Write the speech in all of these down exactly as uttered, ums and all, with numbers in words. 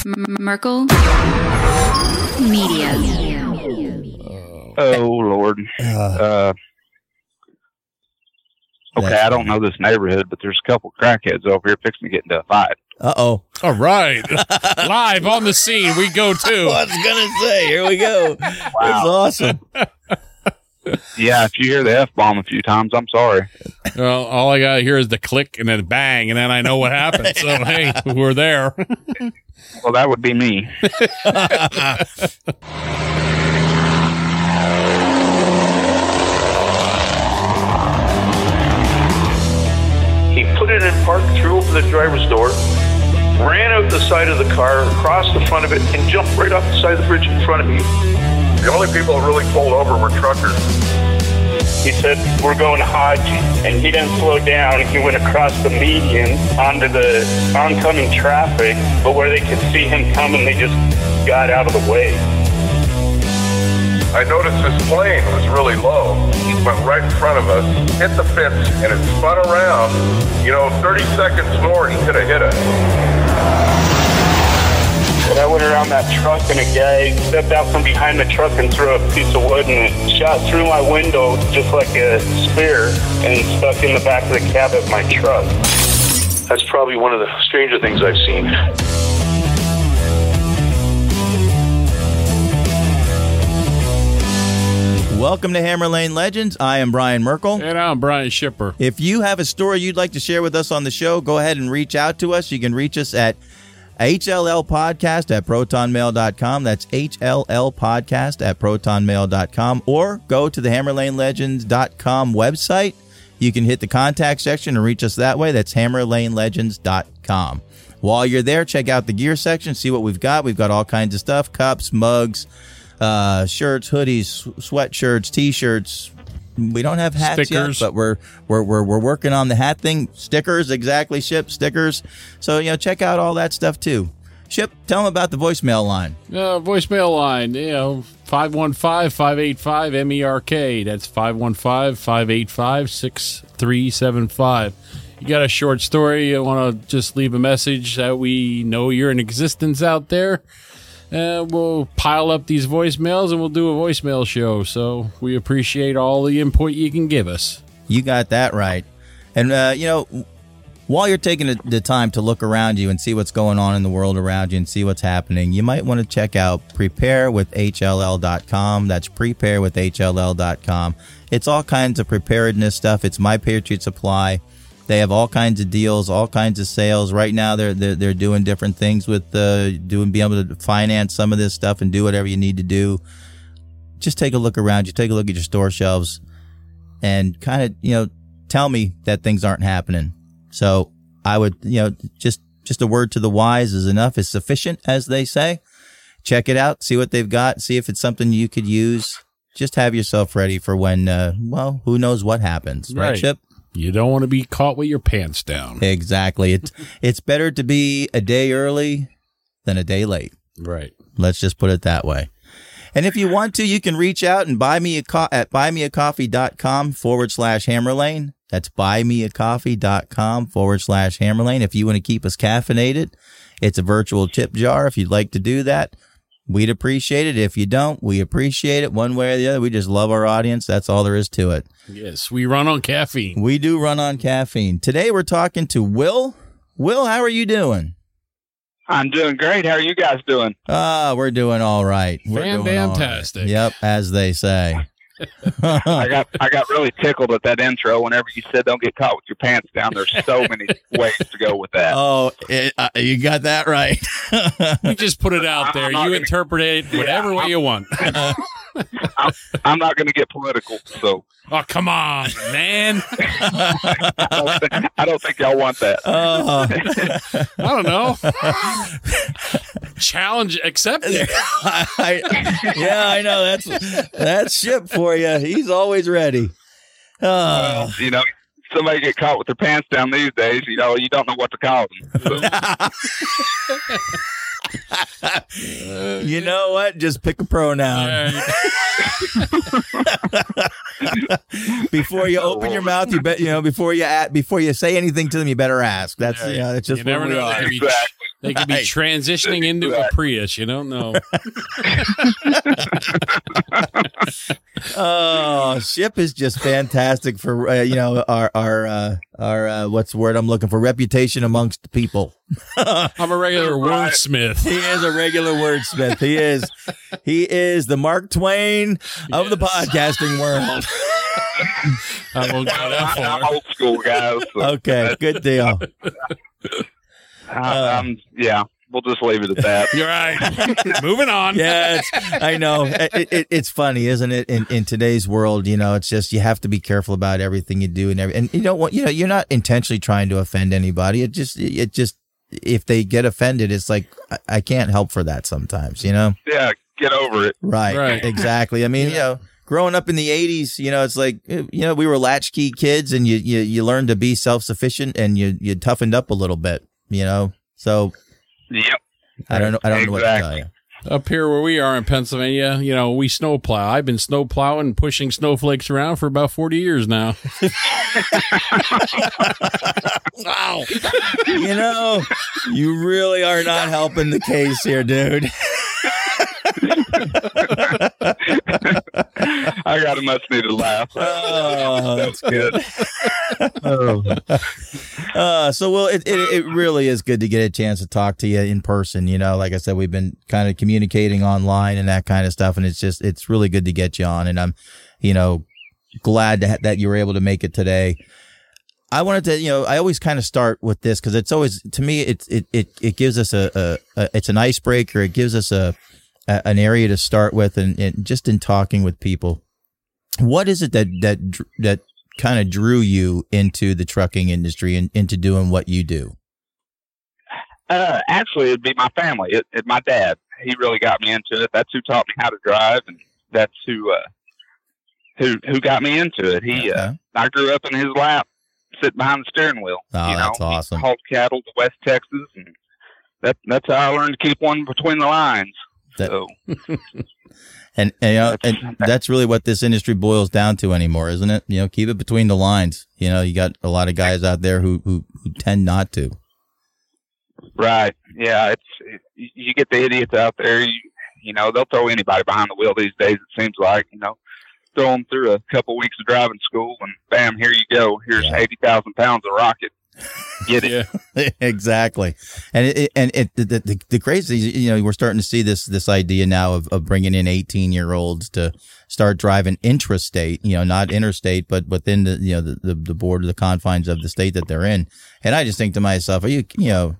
Merkel Media. Oh, Lord. Uh, okay, I don't know this neighborhood, but there's a couple crackheads over here fixing to get into a fight. Uh-oh. All right. Live on the scene, we go too. I was going to say, here we go. Wow. That's awesome. Yeah, if you hear the F-bomb a few times, I'm sorry. Well, all I got to hear is the click and then bang, and then I know what happened. So, hey, we're there. Well, that would be me. He put it in park, threw open the driver's door, ran out the side of the car, across the front of it, and jumped right off the side of the bridge in front of me. The only people that really pulled over were truckers. He said, "We're going to Hodge," and he didn't slow down. He went across the median onto the oncoming traffic, but where they could see him coming, they just got out of the way. I noticed this plane was really low. It went right in front of us, hit the fence, and it spun around. You know, thirty seconds more, and he could have hit us. And I went around that truck, and a guy stepped out from behind the truck and threw a piece of wood, and it shot through my window just like a spear and stuck in the back of the cab of my truck. That's probably one of the stranger things I've seen. Welcome to Hammer Lane Legends. I am Brian Merkel. And I'm Brian Shipper. If you have a story you'd like to share with us on the show, go ahead and reach out to us. You can reach us at H L L podcast at proton mail dot com. That's H L L podcast at proton mail dot com. Or go to the hammer lane legends dot com website. You can hit the contact section and reach us that way. That's hammer lane legends dot com. While you're there, check out the gear section, see what we've got. We've got all kinds of stuff, cups, mugs, uh, shirts, hoodies, sweatshirts, T-shirts. We don't have hats Stickers. yet, but we're, we're we're we're working on the hat thing. Stickers, exactly, Ship, stickers. So, you know, check out all that stuff, too. Ship, tell them about the voicemail line. Uh, voicemail line, you know, five one five, five eight five, M E R K. That's five one five, five eight five, six three seven five. You got a short story, you want to just leave a message that we know you're in existence out there. Uh, we'll pile up these voicemails and we'll do a voicemail show. So we appreciate all the input you can give us. You got that right. And, uh, you know, while you're taking the, the time to look around you and see what's going on in the world around you and see what's happening, you might want to check out prepare with H L L dot com. That's prepare with H L L dot com. It's all kinds of preparedness stuff. It's My Patriot Supply. They have all kinds of deals, all kinds of sales. Right now, they're they're, they're doing different things with uh, doing being able to finance some of this stuff and do whatever you need to do. Just take a look around you, take a look at your store shelves, and kind of you know tell me that things aren't happening. So I would you know just just a word to the wise is enough, is sufficient, as they say. Check it out, see what they've got, see if it's something you could use. Just have yourself ready for when uh, well, who knows what happens, right, Right. Chip? You don't want to be caught with your pants down. Exactly. It's it's better to be a day early than a day late. Right. Let's just put it that way. And if you want to, you can reach out and buy me a co- at buymeacoffee.com forward slash hammerlane. That's buymeacoffee.com forward slash hammerlane. If you want to keep us caffeinated, it's a virtual tip jar. If you'd like to do that, we'd appreciate it. If you don't, we appreciate it one way or the other. We just love our audience. That's all there is to it. Yes, we run on caffeine. We do run on caffeine. Today we're talking to Will. Will, how are you doing? I'm doing great. How are you guys doing? Ah, we're doing all right. We're doing all right. Fantastic. Yep, as they say. I got I got really tickled at that intro whenever you said don't get caught with your pants down. There's so many ways to go with that. Oh, it, uh, you got that right. We just put it out there. You gonna, interpret it whatever yeah, way you want. I'm, I'm not going to get political, so. Oh, come on, man. I, don't think, I don't think y'all want that. Oh. I don't know. Challenge accepted. I, yeah, I know. That's that's Ship for you. He's always ready. Oh. Well, you know, somebody get caught with their pants down these days, you know, you don't know what to call them. So. You know what? Just pick a pronoun. Before you open your mouth, you bet you know before you at, before you say anything to them, you better ask. That's Yeah, you know, that's just you where never we know. are. They could, be, Exactly. They could be Right. transitioning into a Prius. You don't know. Oh, Ship is just fantastic for uh, you know our our uh, our uh, what's the word I'm looking for, reputation amongst the people. I'm a regular Right. wordsmith. He is a regular wordsmith. He is he is the Mark Twain of the podcasting world. I won't go that I'm far. old school, guys. So Okay, good deal. I, I'm, yeah, we'll just leave it at that. You're right. Moving on. Yeah, it's, I know. It, it, it's funny, isn't it? In in today's world, you know, it's just you have to be careful about everything you do and every, and you don't want, you know, you're not intentionally trying to offend anybody. It just it just if they get offended, it's like I, I can't help for that sometimes, you know. Yeah, get over it. Right. Right. Exactly. I mean, you know, growing up in the eighties, you know, it's like, you know, we were latchkey kids and you, you, you learned to be self-sufficient and you, you toughened up a little bit, you know? So Yep. I don't know. I don't know what to tell Exactly. you. Up here where we are in Pennsylvania, you know, we snow plow. I've been snow plowing, pushing snowflakes around for about forty years now. Wow. You know, you really are not helping the case here, dude. I got a much needed laugh. Oh, that's good. Oh. Uh, so, well, it, it it really is good to get a chance to talk to you in person. You know, like I said, we've been kind of communicating online and that kind of stuff, and it's just it's really good to get you on. And I'm, you know, glad to ha- that you were able to make it today. I wanted to, you know, I always kind of start with this because it's always, to me, it's it it it gives us a, a, a it's an icebreaker. It gives us a, a an area to start with, and, and just in talking with people, what is it that that dr- that kind of drew you into the trucking industry and into doing what you do? Uh, actually, it'd be my family. It, it, my dad. He really got me into it. That's who taught me how to drive, and that's who uh, who who got me into it. He, uh, Okay. I grew up in his lap, sitting behind the steering wheel. Oh, you know, that's awesome. He hauled cattle to West Texas, and that that's how I learned to keep one between the lines. That- so And, and, you know, That's- and that's really what this industry boils down to anymore, isn't it? You know, keep it between the lines. You know, you got a lot of guys out there who, who, who tend not to. right, yeah, it's it, you get the idiots out there. You, you know, they'll throw anybody behind the wheel these days. It seems like, you know, throw them through a couple weeks of driving school, and bam, here you go. Here's Yeah. eighty thousand pounds of rocket. Get it? Yeah. Exactly. And it, and it, the, the, the crazy, you know, we're starting to see this, this idea now of, of bringing in eighteen year olds to start driving intrastate, you know, not interstate, but within the, you know, the, the, the border, the confines of the state that they're in. And I just think to myself, are you, you know,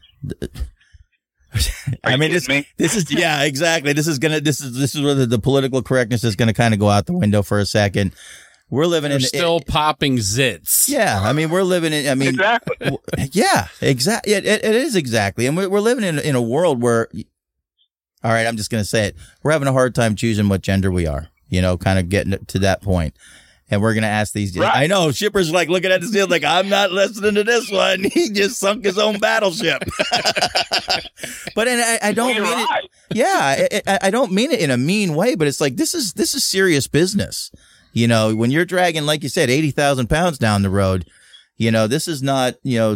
Are I you mean, this, kidding me? this is, yeah, exactly. This is going to, this is, this is where the, the political correctness is going to kind of go out the window for a second. We're living They're in still popping zits. yeah. I mean, we're living in, I mean, Exactly. w- yeah, exactly. It, it, it is exactly. And we're, we're living in, in a world where, all right, I'm just going to say it. We're having a hard time choosing what gender we are, you know, kind of getting to that point. And we're going to ask these. Right. I know Shipper's like looking at this deal like, I'm not listening to this one. He just sunk his own battleship. But and I, I don't You're mean right. it. Yeah, I, I, I don't mean it in a mean way, but it's like, this is, this is serious business. You know, when you're dragging, like you said, eighty thousand pounds down the road, you know, this is not, you know,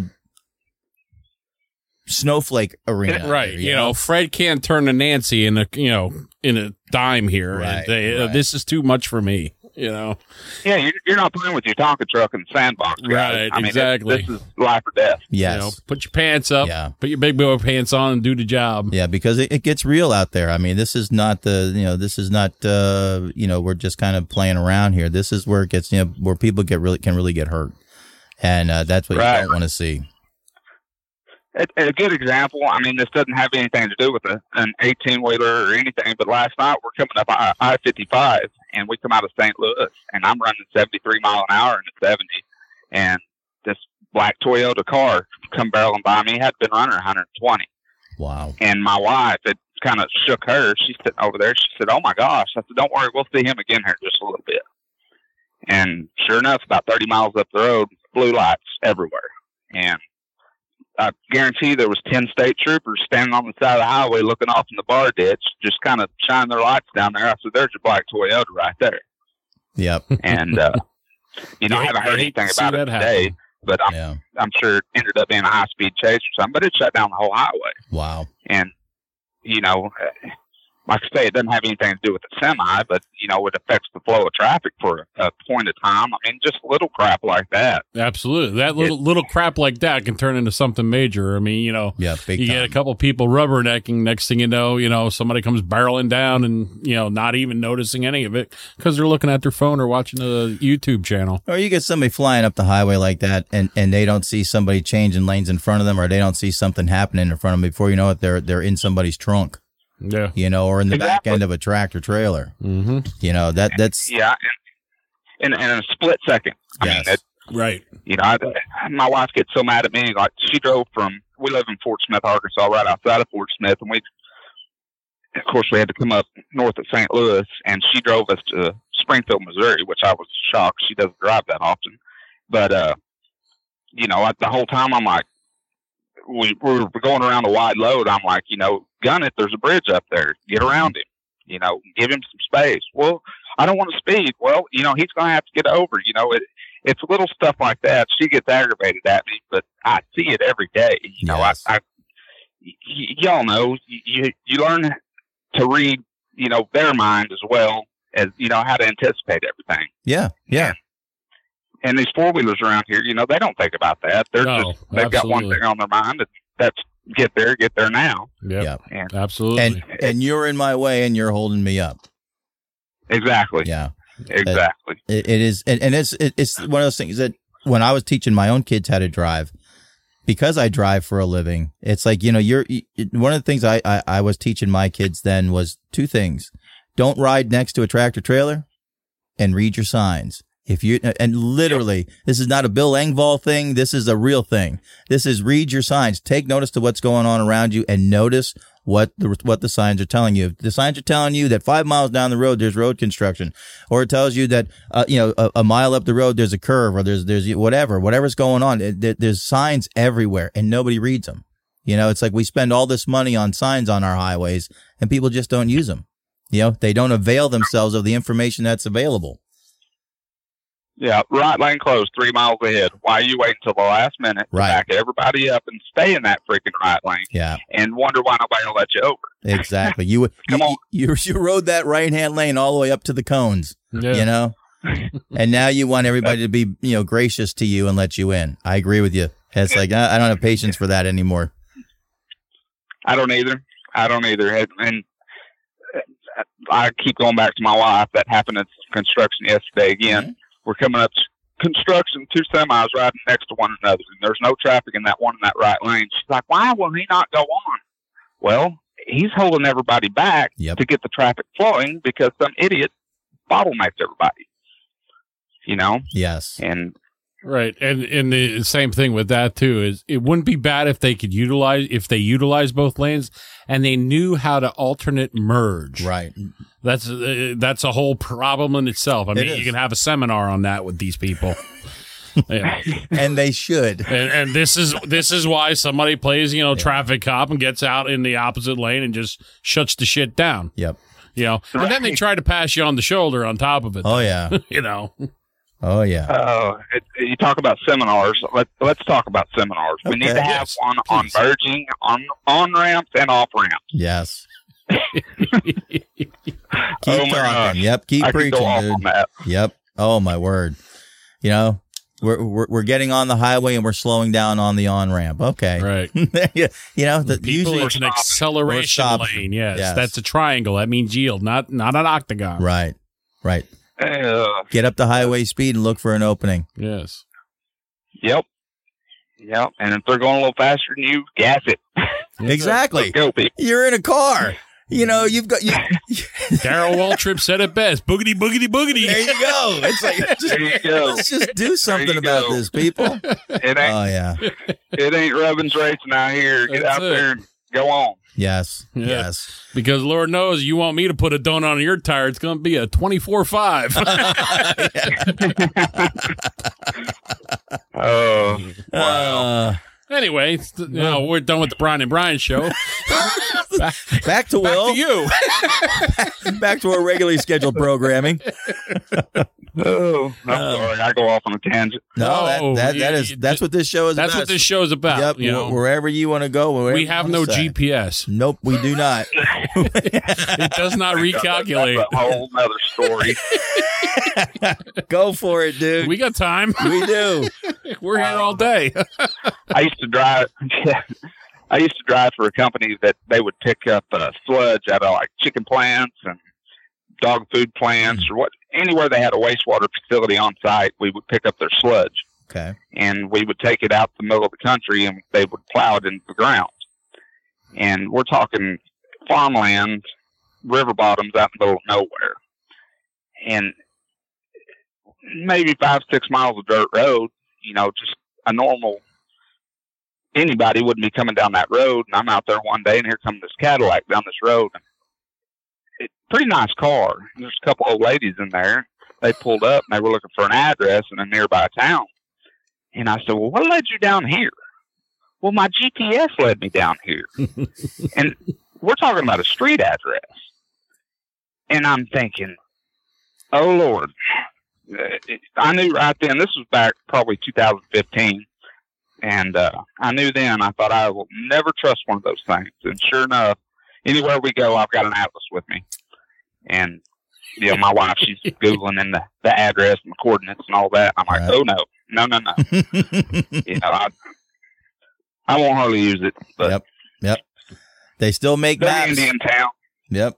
snowflake arena. Right. You know, Fred can't turn to Nancy in a, you know, in a dime here. Right, and they, uh, right. this is too much for me, you know? Yeah, you're, you're not playing with your Tonka truck in the sandbox, guys. Right, I mean, exactly. This, this is life or death. Yes. You know, put your pants up, Yeah. put your big boy pants on and do the job. Yeah, because it, it gets real out there. I mean, this is not the, you know, this is not, uh, you know, we're just kind of playing around here. This is where it gets, you know, where people get really, can really get hurt. And uh, that's what Right. you don't want to see. A, a good example, I mean, this doesn't have anything to do with a, an eighteen-wheeler or anything, but last night we're coming up I fifty-five, and we come out of Saint Louis, and I'm running seventy-three mile an hour and it's seventy, and this black Toyota car come barreling by me, had been running one hundred twenty, Wow. and my wife, it kind of shook her. She's sitting over there. She said, oh, my gosh. I said, don't worry, we'll see him again here just a little bit. And sure enough, about thirty miles up the road, blue lights everywhere, and I guarantee there was ten state troopers standing on the side of the highway looking off in the bar ditch, just kind of shining their lights down there. I said, there's your black Toyota right there. Yep. And, uh, you know, I You haven't hate- heard you hate anything to see about it that today. happen. but I'm Yeah. I'm sure it ended up being a high speed chase or something. But it shut down the whole highway, Wow. and you know, like I say, it doesn't have anything to do with the semi, but you know, it affects the flow of traffic for a point of time. I mean, just little crap like that. Absolutely. That little little crap like that can turn into something major. I mean, you know, Yeah, big you time. get a couple people rubbernecking. Next thing you know, you know, somebody comes barreling down and, you know, not even noticing any of it because they're looking at their phone or watching a YouTube channel. Or you get somebody flying up the highway like that, and, and they don't see somebody changing lanes in front of them, or they don't see something happening in front of them. Before you know it, they're they're in somebody's trunk, Yeah. you know, or in the back Exactly. end of a tractor trailer. Mm-hmm. You know, that that's Yeah, and, and, and in a split second. I Yes. mean, it, Right. you know, I, my wife gets so mad at me. Like, she drove from, we live in Fort Smith, Arkansas, right outside of Fort Smith, and we, of course, we had to come up north of Saint Louis, and she drove us to Springfield, Missouri, which I was shocked. She doesn't drive that often, but uh, you know, the whole time I'm like, we, we were going around a wide load. I'm like, you know, gun it. There's a bridge up there. Get around him. You know, give him some space. Well, I don't want to speed. Well, you know, he's going to have to get over. You know, it, it's little stuff like that. She gets aggravated at me, but I see it every day. You know, Yes. I, I y- y'all know, you you learn to read, you know, their mind as well as, you know, how to anticipate everything. yeah, yeah, And these four wheelers around here, you know, they don't think about that. They're No, just they've got one absolutely. thing on their mind, and that's get there, get there now. Yep. yeah. And Absolutely. And and you're in my way, and you're holding me up. exactly, Yeah. exactly. It, it is, and, and it's it, it's one of those things that when I was teaching my own kids how to drive, because I drive for a living, it's like, you know, you're you, one of the things I, I I was teaching my kids then was two things: don't ride next to a tractor trailer, and read your signs. If you and literally, this is not a Bill Engvall thing. This is a real thing. This is read your signs. Take notice to what's going on around you, and notice what the what the signs are telling you. If the signs are telling you that five miles down the road there's road construction, or it tells you that uh, you know a, a mile up the road there's a curve, or there's there's whatever whatever's going on. It, there, there's signs everywhere, and nobody reads them. You know, it's like we spend all this money on signs on our highways, and people just don't use them. You know, they don't avail themselves of the information that's available. Yeah, right lane closed, three miles ahead. Why you wait until the last minute to Right. back everybody up and stay in that freaking right lane Yeah, and wonder why nobody will let you over? exactly. You Come you, on. you you rode that right hand lane all the way up to the cones. Yeah. You know, and now you want everybody to be you know gracious to you and let you in. I agree with you. It's like I, I don't have patience for that anymore. I don't either. I don't either. And, and I keep going back to my wife. That happened at construction yesterday again. Mm-hmm. We're coming up to construction, two semis riding next to one another, and there's no traffic in that one in that right lane. She's like, why will he not go on? Well, he's holding everybody back Yep. to get the traffic flowing because some idiot bottlenecks everybody. You know? Yes. And Right, and and the same thing with that too is it wouldn't be bad if they could utilize if they utilize both lanes and they knew how to alternate merge. Right. That's uh, that's a whole problem in itself. I mean, is. you can have a seminar on that with these people. Yeah. And they should. And, and this is this is why somebody plays, you know, traffic cop and gets out in the opposite lane and just shuts the shit down. Yep. You know, and then they try to pass you on the shoulder on top of it. Oh yeah. You know, Oh yeah. Uh, it, you talk about seminars. Let, let's talk about seminars. We need Okay. to have Yes, one on please. merging, on on ramps and off ramps. Yes. Keep Oh, my talking. gosh. Yep. Keep I could preaching, go off dude. on that. Yep. Oh my word. You know, we're we're we're getting on the highway and we're slowing down on the on ramp. Okay. right? Yeah. You know, the, People, usually it's an Or acceleration stop. lane. Yes, Yes. that's a triangle. That means yield, not not an octagon. right. Right. Uh, Get up to highway speed and look for an opening. Yes. yep. Yep. And if they're going a little faster than you, gas it. Exactly. Let's go, people. You're in a car. You know, you've got you. Daryl Waltrip said it best. Boogity, boogity, boogity. There you go. It's like just, There you go. let's just do something you about go. this, people. It ain't Oh yeah. it ain't Robbins racing out here. Get That's out it. there and go on. Yes. Yeah. Yes. Because Lord knows you want me to put a donut on your tire, it's going to be a twenty-four five. Oh, Uh, Anyway, it's- you know, we're done with the Brian and Brian show. back, back to back Will. to you. Back to our regularly scheduled programming. Oh, I'm Uh, sorry. I go off on a tangent. No, that, No, that, that you- is you- that's what this show is That's about. what this show is about. Yep, you know? wh- wherever you want to go. wherever We have you no decide. G P S. Nope, we do not. It does not recalculate. That's a whole other story. Go for it, dude. We got time. We do. We're here all day. I used to drive. I used to drive for a company that they would pick up uh, sludge out of like chicken plants and dog food plants or what anywhere they had a wastewater facility on site. We would pick up their sludge Okay. and we would take it out the middle of the country and they would plow it into the ground. And we're talking farmland, river bottoms out in the middle of nowhere, and maybe five six miles of dirt road. You know, just a normal. Anybody wouldn't be coming down that road, and I'm out there one day, and here comes this Cadillac down this road. It, pretty nice car. There's a couple old ladies in there. They pulled up, and they were looking for an address in a nearby town. And I said, well, what led you down here? Well, my G P S led me down here. And we're talking about a street address. And I'm thinking, oh, Lord. I knew right then, this was back probably two thousand fifteen. And uh, I knew then, I thought I will never trust one of those things. And sure enough, anywhere we go, I've got an atlas with me. And, you know, my wife, she's Googling in the, the address and the coordinates and all that. I'm like, Right. oh, no, no, no, no. you know, I, I won't hardly use it. But Yep. Yep. They still make they're maps. Indian town. Yep.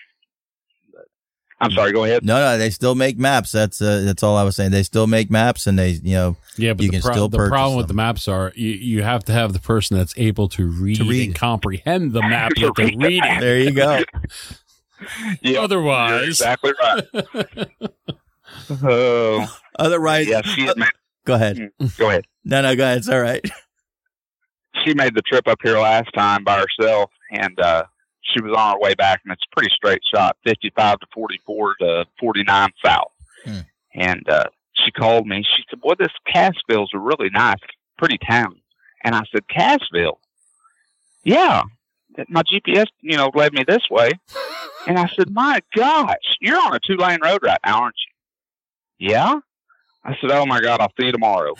I'm sorry, go ahead. No, no, they still make maps. That's uh, that's all I was saying. They still make maps, and they, you know, Yeah, but You the, can pro- still the purchase problem with them. the maps are you, you have to have the person that's able to read, To read. and comprehend the map To that they're read the reading. map. there you go. Yeah, you're Otherwise, exactly right. Oh, Otherwise, yeah, she had made, go ahead. go ahead. No, no, go ahead. It's all right. She made the trip up here last time by herself, and uh, she was on her way back, and it's a pretty straight shot, fifty-five to forty-four to forty-nine south. Hmm. And uh, she called me. She said, boy, this Cassville's a really nice, pretty town. And I said, Cassville? Yeah. My G P S, you know, led me this way. And I said, my gosh, you're on a two-lane road right now, aren't you? Yeah. I said, oh, my God, I'll see you tomorrow.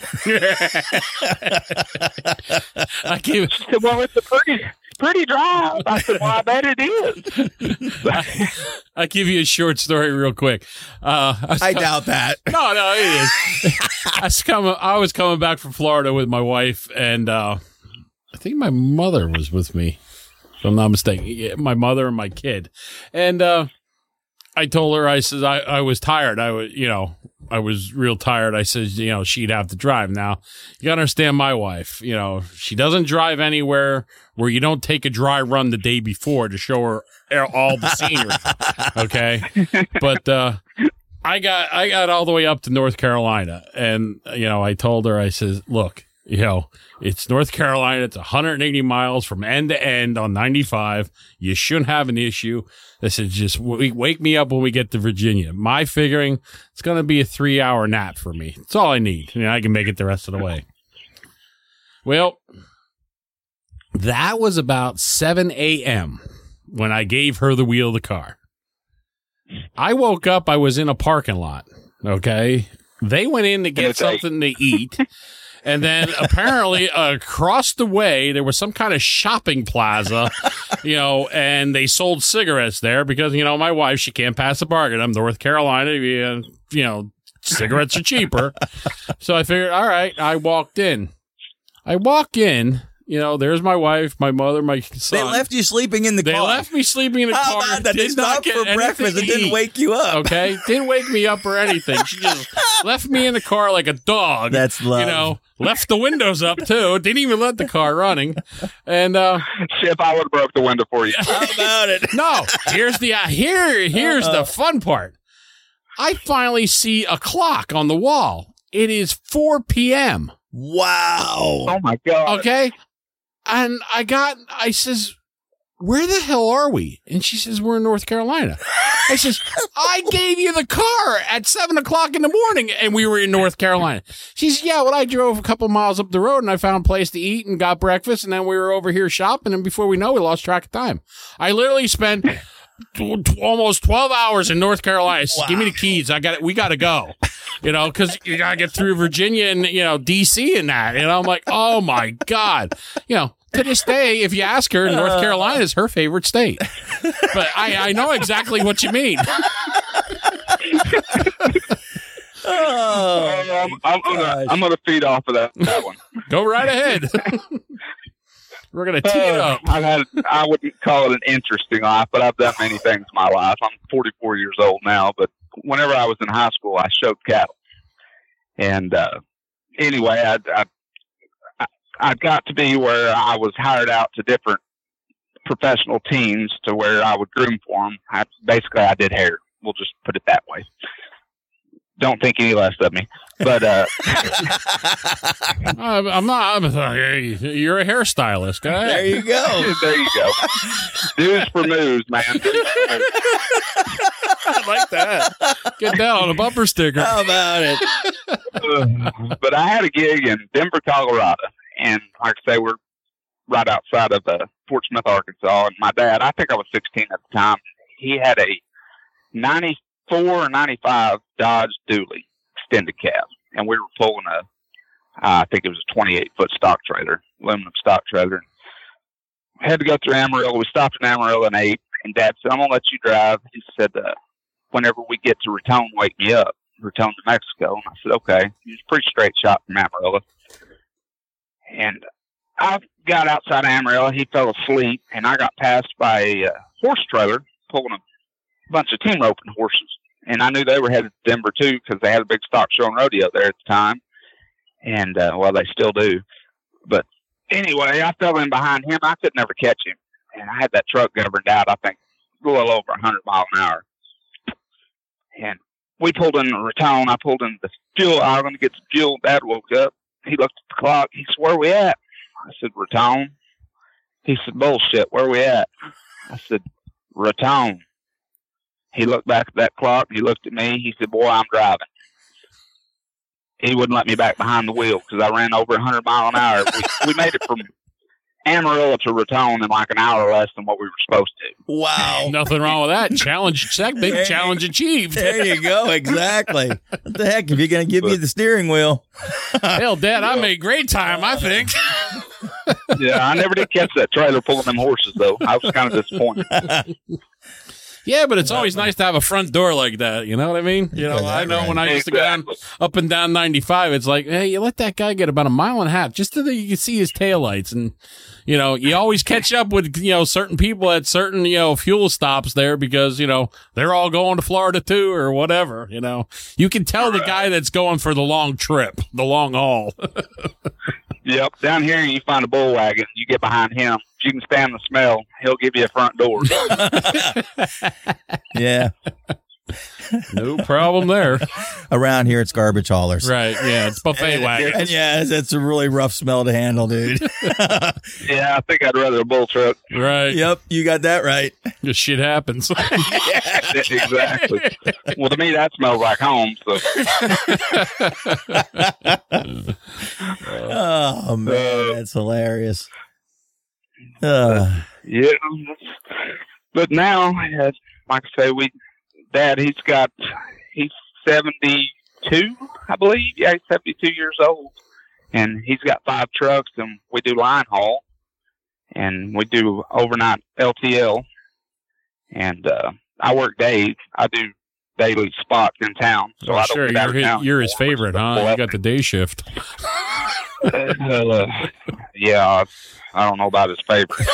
I give She said, well, it's a pretty, pretty drive. I said, well, I bet it is. I give you a short story real quick. Uh, I, was I com- doubt that. No, no, it is. I was coming. I was coming back from Florida with my wife, and uh, I think my mother was with me, if I'm not mistaken. Yeah, my mother and my kid, and uh, I told her, I said, I, I was tired. I was, you know, I was real tired. I said, you know, she'd have to drive. Now, you gotta understand my wife. You know, she doesn't drive anywhere where you don't take a dry run the day before to show her all the scenery. Okay, but uh, I got I got all the way up to North Carolina, and you know, I told her, I says, look, you know, it's North Carolina. It's one hundred eighty miles from end to end on ninety-five. You shouldn't have an issue. I said, just w- wake me up when we get to Virginia. My figuring, it's going to be a three hour nap for me. That's all I need. You know, I can make it the rest of the way. Well, that was about seven a.m. when I gave her the wheel of the car. I woke up. I was in a parking lot. Okay. They went in to get It's eight. something to eat. And then apparently across the way, there was some kind of shopping plaza, you know, and they sold cigarettes there because, you know, my wife, she can't pass a bargain. I'm North Carolina, you know, cigarettes are cheaper. So I figured, all right, I walked in. I walk in, you know, there's my wife, my mother, my son. They left you sleeping in the They car. left me sleeping in the How car. about that? They did not stopped get for anything breakfast to and didn't eat. wake you up. Okay, didn't wake me up or anything. She just left me in the car like a dog. That's love. You know, left the windows up too. Didn't even let the car running. And uh Chip, I would have broke the window for you. How about it? no, here's the uh, here here's Uh-oh. the fun part. I finally see a clock on the wall. It is four p.m. Wow. Oh, my God. Okay, and I got I says, where the hell are we? And she says, we're in North Carolina. I says, I gave you the car at seven o'clock in the morning and we were in North Carolina. She says, yeah, well, I drove a couple miles up the road and I found a place to eat and got breakfast. And then we were over here shopping. And before we know, we lost track of time. I literally spent tw- almost twelve hours in North Carolina. Wow. Give me the keys. I got it. We got to go. You know, because you got to get through Virginia and, you know, D C and that. And I'm like, oh, my God. You know, to this day, if you ask her, North Carolina is her favorite state. But I, I know exactly what you mean. Oh, I'm, I'm gonna I'm gonna feed off of that, that one. Go right ahead. We're gonna tee it up. Uh, I've had I wouldn't call it an interesting life, but I've done many things in my life. I'm forty-four years old now, but whenever I was in high school, I showed cattle, and uh, anyway, I I I I got to be where I was hired out to different professional teams to where I would groom for them. I, basically, I did hair. We'll just put it that way. Don't think any less of me, but uh, I'm not. I'm, you're a hairstylist, guy. there you go. There you go. Dues for moves, man. Dues for moves. I like that. Get down on a bumper sticker. How about it? Uh, but I had a gig in Denver, Colorado, and like I say, we're right outside of uh, Fort Smith, Arkansas. And my dad, I think I was sixteen at the time, he had a ninety-four or ninety-five Dodge Dually extended cab, and we were pulling a, uh, I think it was a twenty-eight foot stock trailer, aluminum stock trailer. We had to go through Amarillo. We stopped in Amarillo and ate, and Dad said, "I'm gonna let you drive." He said, uh, "Whenever we get to Raton, wake me up." Raton, New Mexico. And I said, "Okay." He was a pretty straight shot from Amarillo, and I got outside of Amarillo. He fell asleep, and I got passed by a uh, horse trailer pulling a bunch of team roping horses. And I knew they were headed to Denver too, because they had a big stock show and rodeo there at the time. And, uh, well, they still do. But anyway, I fell in behind him. I could never catch him. And I had that truck governed out, I think, a little over one hundred miles an hour. And we pulled in the Raton. I pulled in the fuel. I was going to get some fuel. Dad woke up. He looked at the clock. He said, "Where we at?" I said, "Raton." He said, "Bullshit. Where we at?" I said, "Raton." He looked back at that clock. He looked at me. He said, "Boy, I'm driving." He wouldn't let me back behind the wheel because I ran over one hundred miles an hour. We, we made it from Amarillo to Raton in like an hour less than what we were supposed to. Wow. Nothing wrong with that. Challenge, big There you- challenge achieved. There you go. Exactly. What the heck? If you're going to give me the steering wheel. Hell, Dad, I made great time, I think. Yeah, I never did catch that trailer pulling them horses, though. I was kind of disappointed. Yeah, but it's always nice to have a front door like that. You know what I mean? You know, I know when I used to go down up and down ninety-five, it's like, hey, you let that guy get about a mile and a half just so that you can see his taillights. And, you know, you always catch up with, you know, certain people at certain, you know, fuel stops there because, you know, they're all going to Florida too or whatever. You know, you can tell the guy that's going for the long trip, the long haul. Yep. Down here, you find a bull wagon. You get behind him. If you can stand the smell, he'll give you a front door. Yeah. No problem there. Around here, it's garbage haulers. Right. Yeah. It's buffet wagon. And yeah, it's, it's a really rough smell to handle, dude. Yeah, I think I'd rather a bull truck. Right. Yep, you got that right. Just shit happens. Exactly. Well, to me, that smells like home. So, Oh, man, that's hilarious. Uh, yeah. But now, uh, like I say, we, Dad, he's got, he's seventy-two, I believe. Yeah, he's seventy-two years old. And he's got five trucks, and we do line haul. And we do overnight L T L. And uh, I work days. I do daily spots in town. So Oh, I don't sure, get out you're of his, town you're his anymore. favorite, huh? You got the day shift. uh, yeah, I don't know about his favorite.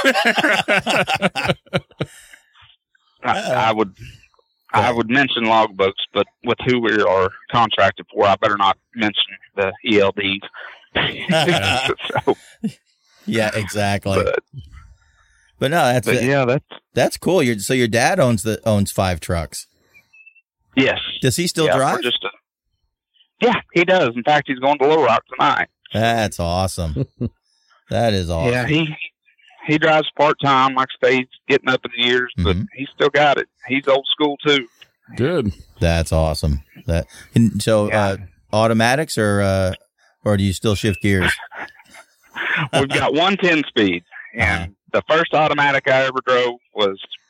I, I would, I would mention logbooks, but with who we are contracted for, I better not mention the E L Ds. so, yeah, exactly. but, But no, that's but yeah, that's that's cool. You're, so your dad owns the owns five trucks. yes. Does he still yeah, drive? we're Just a, yeah, he does. In fact, he's going to Little Rock tonight. That's awesome. That is awesome. Yeah, he he drives part time. Like I say, he's getting up in the years, but Mhm. he's still got it. He's old school too. Good. That's awesome. That and so Yeah. uh, automatics or uh, or do you still shift gears? We've got one ten speed, and the first automatic I ever drove was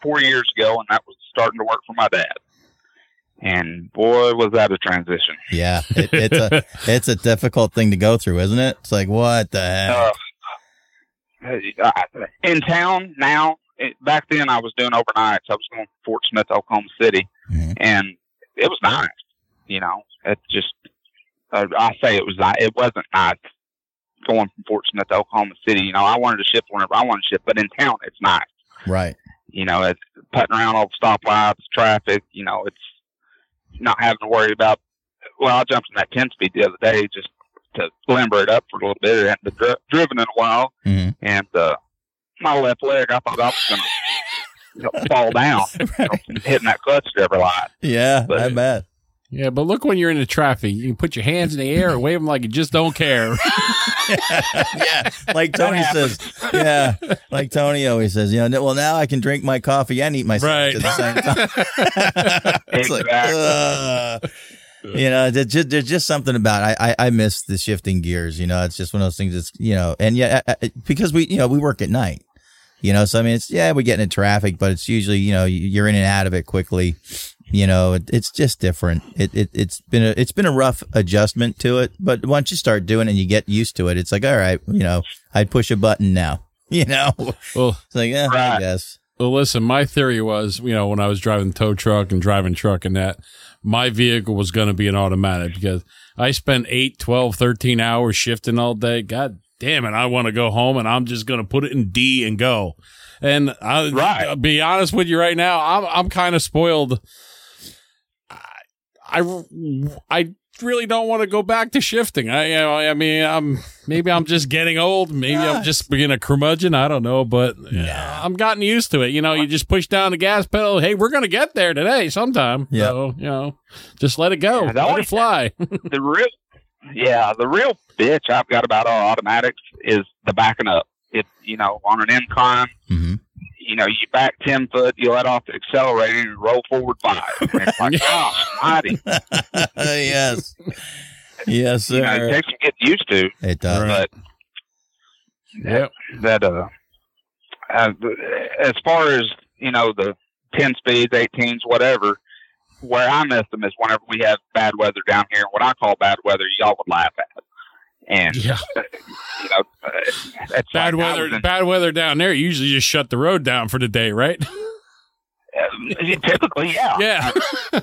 four years ago, and that was starting to work for my dad. And boy, was that a transition. Yeah, it, it's a it's a difficult thing to go through, isn't it? It's like, what the heck? Uh, in town now, it, back then I was doing overnights. I was going to Fort Smith, Oklahoma City, mm-hmm. and it was nice. You know, it just, uh, I say it was nice. It wasn't nice going from Fort Smith to Oklahoma City. You know, I wanted to ship whenever I wanted to ship, but in town, it's nice. Right. You know, it's putting around all the stoplights, traffic, you know, it's not having to worry about, well, I jumped in that ten speed the other day just to limber it up for a little bit. It hadn't been dri- driven in a while. Mm-hmm. And, uh, my left leg, I thought I was going to you know, fall down, right. you know, hitting that clutch to every light. Yeah, but, I bet. Yeah, but look when you're in the traffic, you can put your hands in the air and wave them like you just don't care. Yeah, like Tony says. Yeah, like Tony always says. You know, well, now I can drink my coffee and eat my sandwich right. at the same time. It's exactly. like, uh, you know, there's just, there's just something about it. I, I I miss the shifting gears. You know, it's just one of those things. That's you know, and yeah, because we you know we work at night. You know, so I mean, it's yeah, we get into traffic, but it's usually you know you're in and out of it quickly. You know, it, it's just different. It, it, it's been a, it's been a rough adjustment to it, but once you start doing it and you get used to it, it's like, all right, you know, I'd push a button now, you know, well, it's like, yeah, right. I guess. Well, listen, my theory was, you know, when I was driving the tow truck and driving truck and that, my vehicle was going to be an automatic because I spent eight, twelve, thirteen hours shifting all day. God damn it. I want to go home and I'm just going to put it in D and go. And I, right. I'll be honest with you right now, I'm, I'm kind of spoiled. I, I really don't want to go back to shifting. I, you know, I mean, I'm maybe I'm just getting old. Maybe yeah. I'm just being a curmudgeon. I don't know, but yeah, I'm gotten used to it. You know, you just push down the gas pedal. Hey, we're going to get there today sometime. Yeah. So, you know, just let it go. Yeah, let it fly. the real, yeah, the real bitch I've got about our automatics is the backing up. If, you know, on an incline, mm-hmm. you know, you back ten foot, you let off the accelerator and you roll forward five. And it's like, oh, mighty. Yes. Yes, sir. You know, it takes you get used to. It does. But yep. that, uh, uh, as far as, you know, the ten speeds, eighteens, whatever, where I miss them is whenever we have bad weather down here. What I call bad weather, y'all would laugh at. And, yeah. you know, uh, bad like weather, in, bad weather down there. You usually just shut the road down for the day, right? Uh, typically, yeah. Yeah.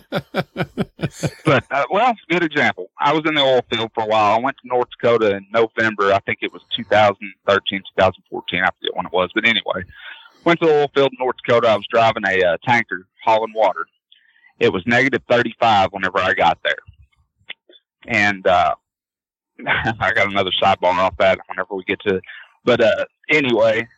But, uh, well, good example. I was in the oil field for a while. I went to North Dakota in November. I think it was two thousand thirteen, two thousand fourteen. I forget when it was. But anyway, went to the oil field in North Dakota. I was driving a uh, tanker hauling water. It was negative thirty-five whenever I got there. And, uh, I got another sidebar off that whenever we get to it. But uh, anyway,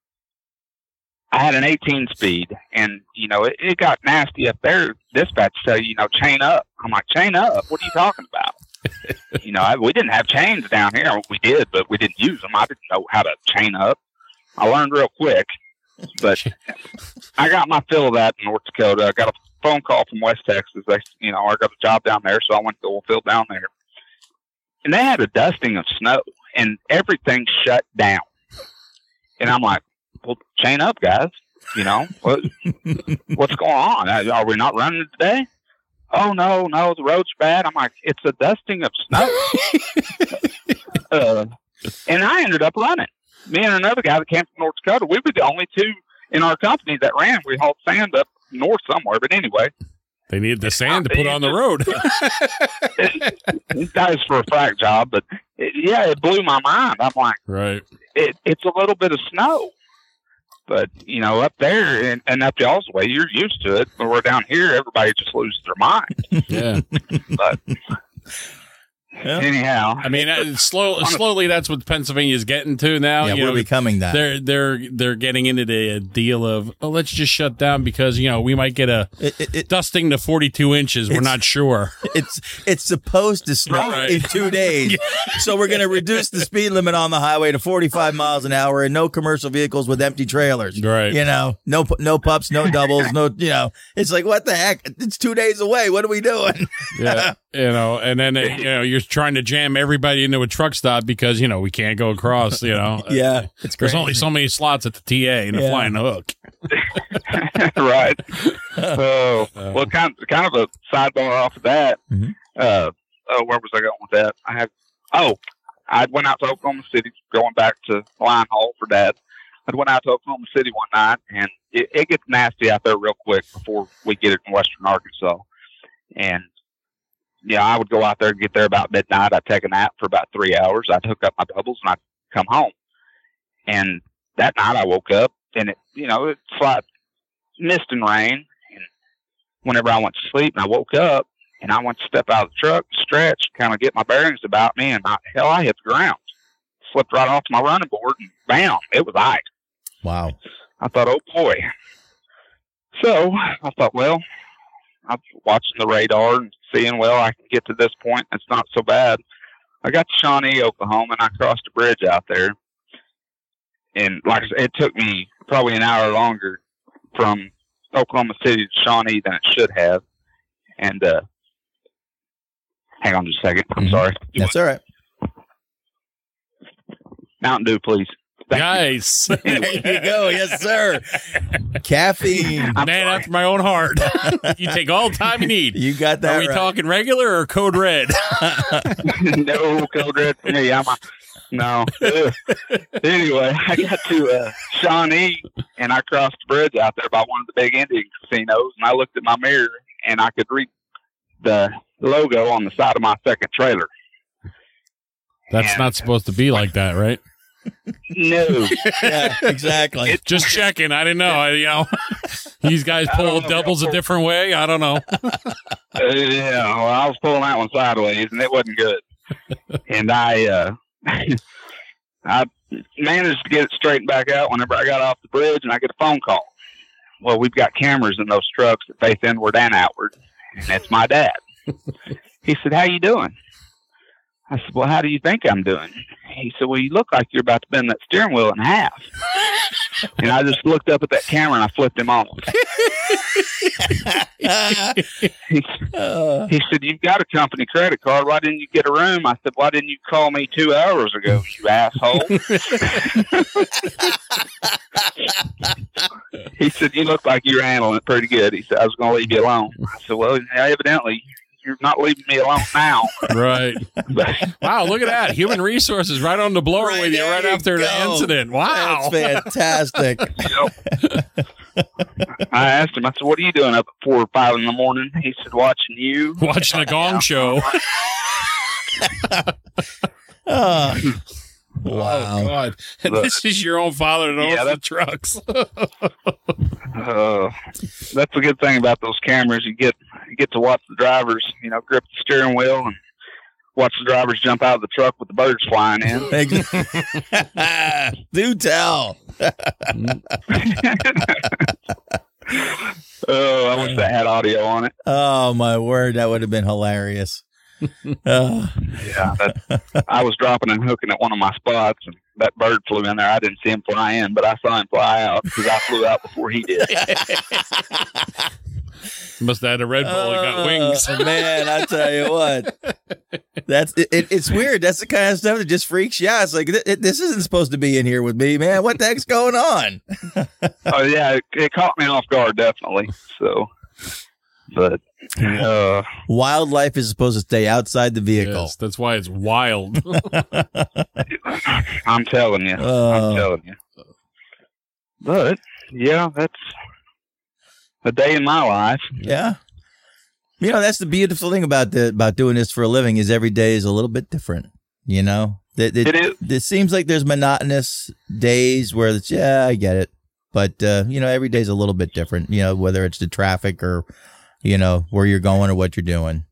I had an eighteen speed, and, you know, it, it got nasty up there. Dispatch said, you know, chain up. I'm like, chain up? What are you talking about? you know, I, we didn't have chains down here. We did, but we didn't use them. I didn't know how to chain up. I learned real quick. But I got my fill of that in North Dakota. I got a phone call from West Texas. They, you know, I got a job down there, so I went to the oil field down there. And they had a dusting of snow, and everything shut down. And I'm like, well, chain up, guys. You know, what, what's going on? Are we not running today? Oh, no, no, the road's bad. I'm like, it's a dusting of snow. uh, and I ended up running. Me and another guy that came from North Dakota, we were the only two in our company that ran. We hauled sand up north somewhere. But anyway. They needed the sand to put on the road. That is for a frac job, but it, yeah, it blew my mind. I'm like, right. It, it's a little bit of snow, but you know, up there and, and up y'all's way, you're used to it. But we're down here, everybody just loses their mind. Yeah, but. Yeah. Anyhow, I mean, uh, slow, slowly, that's what Pennsylvania's getting to now. Yeah, you we're know, becoming that. They're they're they're getting into the deal of, oh, let's just shut down because you know we might get a it, it, it, dusting to forty-two inches. We're not sure. It's it's supposed to snow right. in two days, so we're going to reduce the speed limit on the highway to forty-five miles an hour, and no commercial vehicles with empty trailers. Right? You know, no no pups, no doubles, no. You know, it's like, what the heck? It's two days away. What are we doing? Yeah, you know, and then you know you're trying to jam everybody into a truck stop because you know we can't go across. You know, yeah, it's there's crazy. only so many slots at the T A and a yeah. flying hook. Right. So, well, kind kind of a sidebar off of that. Mhm. Uh, oh, where was I going with that? I had oh, I went out to Oklahoma City, going back to Line Hall for Dad. I went out to Oklahoma City one night, and it, it gets nasty out there real quick before we get it in western Arkansas. And yeah, I would go out there and get there about midnight. I'd take a nap for about three hours. I'd hook up my doubles and I'd come home. And that night I woke up and it, you know, it's like mist and rain. And whenever I went to sleep and I woke up and I went to step out of the truck, stretch, kind of get my bearings about me, and I, hell, I hit the ground, slipped right off my running board, and bam, it was ice. Wow. I thought, oh boy. So I thought, well, I'm watching the radar and seeing, well, I can get to this point. It's not so bad. I got to Shawnee, Oklahoma, and I crossed a bridge out there. And like I said, it took me probably an hour longer from Oklahoma City to Shawnee than it should have. And uh, hang on just a second. I'm Mhm. sorry. That's all right. Mountain Dew, please. Thank you. Nice. There you go. Yes, sir. Caffeine. I'm Man sorry. after my own heart. You take all the time you need. You got that Are we right. talking regular or code red? No code red for me. I'm a, no. Ugh. Anyway, I got to uh, Shawnee, and I crossed the bridge out there by one of the big Indian casinos, and I looked at my mirror, and I could read the logo on the side of my second trailer. That's And- not supposed to be like that, right? No. Yeah, exactly. It- Just checking. I didn't know. I, you know, these guys I don't pull know. doubles a different way. I don't know. Uh, yeah, well, I was pulling that one sideways, and it wasn't good. And I, uh, I managed to get it straightened back out whenever I got off the bridge, and I get a phone call. Well, we've got cameras in those trucks that face inward and outward, and it's my dad. He said, "How you doing?" I said, "Well, how do you think I'm doing?" He said, "Well, you look like you're about to bend that steering wheel in half." And I just looked up at that camera and I flipped him off. He, Uh, he said, "You've got a company credit card. Why didn't you get a room?" I said, "Why didn't you call me two hours ago, you asshole?" He said, "You look like you're handling it pretty good." He said, "I was going to leave you alone." I said, "Well, evidently, you're not leaving me alone now." Right. Wow, look at that. Human resources right on the blower Right, with you there right you after the go. incident. Wow. That's fantastic. I asked him, I said, "What are you doing up at four or five in the morning?" He said, "Watching you." Watching the Gong Show. Oh, Oh, wow. God. And this is your own father that owns Yeah, the that- trucks. Uh, that's the good thing about those cameras. You get you get to watch the drivers, you know, grip the steering wheel and watch the drivers jump out of the truck with the birds flying in. Do tell. Oh, I wish that had audio on it. Oh, my word. That would have been hilarious. Oh, Yeah, that, I was dropping and hooking at one of my spots, and that bird flew in there. I didn't see him fly in, but I saw him fly out because I flew out before he did. Must have had a Red Bull. He got wings. Oh, man, I tell you what. That's it, it, it's weird. That's the kind of stuff that just freaks you out. It's like, th- it, this isn't supposed to be in here with me, man. What the heck's going on? Oh yeah, it, it caught me off guard, definitely. So, but uh, Wildlife is supposed to stay outside the vehicle. Yes, that's why it's wild. I'm telling you, Oh. I'm telling you. But yeah, that's a day in my life. Yeah. You know, that's the beautiful thing about the about doing this for a living is every day is a little bit different. You know, it, it, It is. it seems like there's monotonous days where it's, yeah, I get it. But, uh, you know, every day's a little bit different, you know, whether it's the traffic or, you know, where you're going or what you're doing.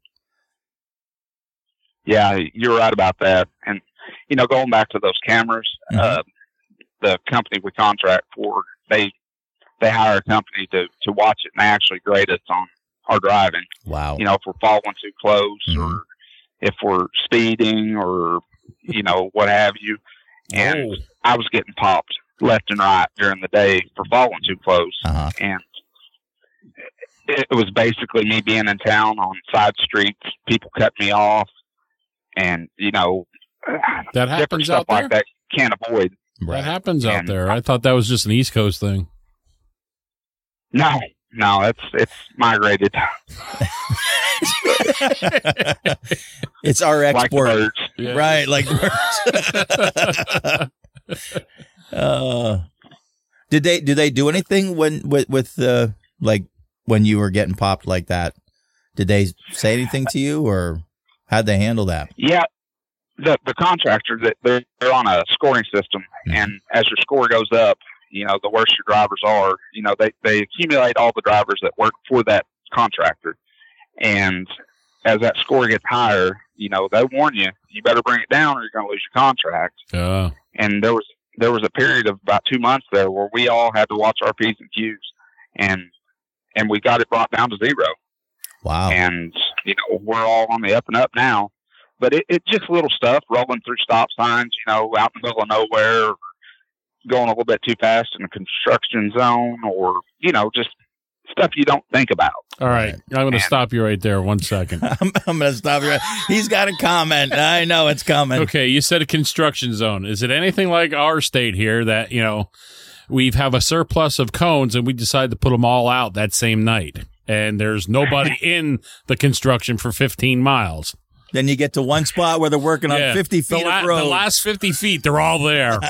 Yeah, you're right about that. And you know, going back to those cameras, Mhm. uh, the company we contract for, they they hire a company to to watch it and they actually grade us on our driving. Wow. You know, if we're following too close Mhm. or if we're speeding or, you know, what have you. And Oh. I was getting popped left and right during the day for following too close. Uh-huh. And it, it was basically me being in town on side streets, people cut me off, and, you know, That different happens stuff out there? like that can't avoid. That Right. happens out And- there. I thought that was just an East Coast thing. No, no, it's it's migrated. It's our Like the export. birds. Yeah. Right, like the birds. uh, did they did they do anything when with with uh, like when you were getting popped like that? Did they say anything to you, or how'd they handle that? Yeah, the the contractor that they're, they're on a scoring system, Mhm. and as your score goes up, you know, the worse your drivers are. You know, they they accumulate all the drivers that work for that contractor, and as that score gets higher, you know, they warn you, you better bring it down or you're going to lose your contract. Uh, And there was there was a period of about two months there where we all had to watch our P's and Q's, and and we got it brought down to zero. Wow. And you know, we're all on the up and up now. But it, it's just little stuff, rolling through stop signs, you know, out in the middle of nowhere, going a little bit too fast in a construction zone, or you know, just stuff you don't think about. all right. I'm going to stop you right there one second. I'm, I'm going to stop you. He's got a comment. I know it's coming. Okay, you said a construction zone. Is it anything like our state here that, you know, we have a surplus of cones and we decide to put them all out that same night, and there's nobody in the construction for fifteen miles? Then you get to one spot where they're working on Yeah. fifty The feet la- of road. The last fifty feet, they're all there.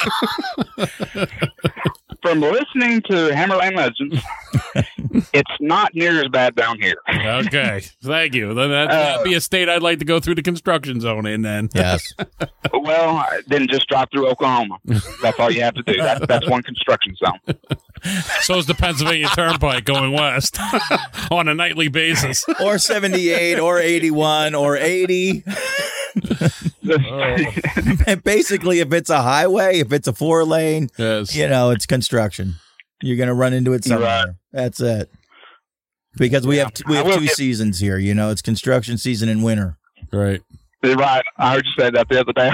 From listening to Hammerlane Legends, it's not near as bad down here. Okay, thank you. Then that, that'd be a state I'd like to go through the construction zone in then. Yes. Well, then just drive through Oklahoma. That's all you have to do. That, that's one construction zone. So is the Pennsylvania Turnpike going west on a nightly basis. Or seventy-eight or eighty-one or eighty. And basically, if it's a highway, if it's a four lane, Yes. you know, it's construction. You're going to run into it somewhere. Right. That's it. Because we have t- we I have will two get- seasons here. You know, it's construction season and winter. Right. Right. I heard you say that the other day.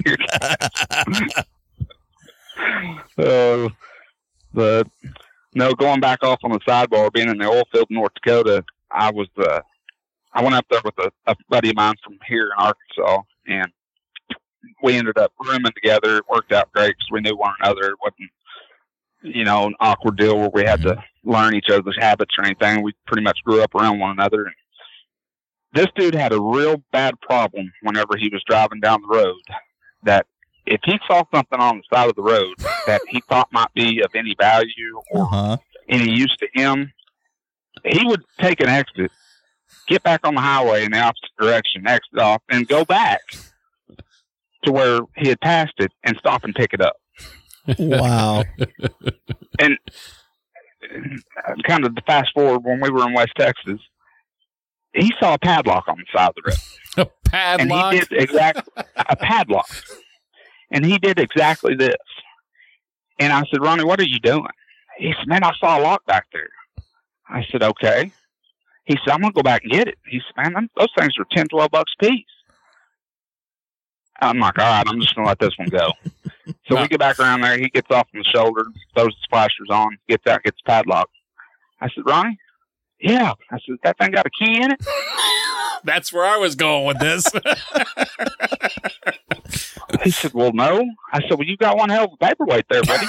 uh, but no, going back off on the sidebar, being in the oil field in North Dakota, I was uh, I went up there with a, a buddy of mine from here in Arkansas, and we ended up rooming together. It worked out great because we knew one another. It wasn't, you know, an awkward deal where we had to learn each other's habits or anything. We pretty much grew up around one another. And this dude had a real bad problem whenever he was driving down the road, that if he saw something on the side of the road that he thought might be of any value or Uh-huh. any use to him, he would take an exit, get back on the highway in the opposite direction, exit off, and go back to where he had passed it and stop and pick it up. Wow. And uh, kind of to fast forward, when we were in West Texas, he saw a padlock on the side of the road. A padlock. And he did exactly a padlock. And he did exactly this. And I said, Ronnie, what are you doing? He said, man, I saw a lock back there. I said, okay. He said, I'm going to go back and get it. He said, man, them, those things are ten, twelve bucks a piece. I'm like, all right, I'm just going to let this one go. So we get back around there. He gets off on the shoulder, throws the splashers on, gets out, gets the padlock. I said, Ronnie? Yeah. I said, that thing got a key in it? That's where I was going with this. He said, well, no. I said, well, you got one hell of a paperweight there, buddy.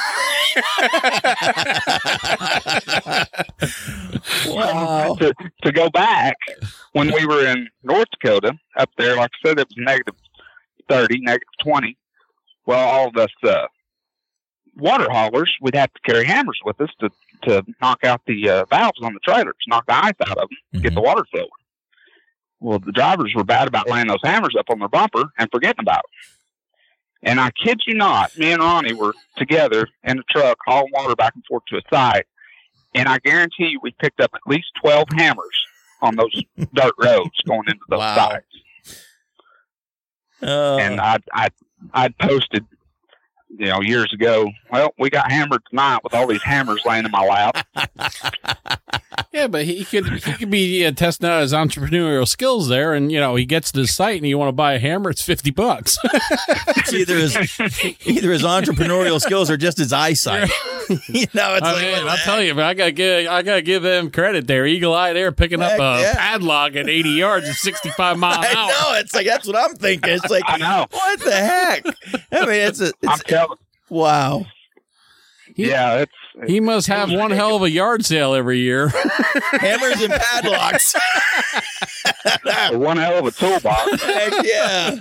Wow. to, to go back, when we were in North Dakota, up there, like I said, it was negative thirty, negative twenty. Well, all of us uh, water haulers, we'd have to carry hammers with us to, to knock out the uh, valves on the trailers, knock the ice out of them, Mm-hmm. get the water flowing. Well, the drivers were bad about laying those hammers up on their bumper and forgetting about them. And I kid you not, me and Ronnie were together in a truck hauling water back and forth to a site. And I guarantee you we picked up at least twelve hammers on those dirt roads going into those Wow. sites. Uh, And I, I, I'd posted, you know, years ago, well, we got hammered tonight with all these hammers laying in my lap. Yeah, but he could he could be uh, testing out his entrepreneurial skills there, and you know he gets to the site and you want to buy a hammer, it's fifty bucks. it's either his either his entrepreneurial skills or just his eyesight. You know, it's I like mean, what I'll the tell you, but I gotta give I gotta give them credit there. Eagle Eye there picking up Heck, a yeah. padlock at eighty yards at sixty-five mile an I hour. know. It's like that's what I'm thinking. It's like I know. what the heck? I mean, it's a I'm it's, telling wow. He- Yeah, it's He must have one hell of a yard sale every year. Hammers and padlocks. One hell of a toolbox. Heck yeah.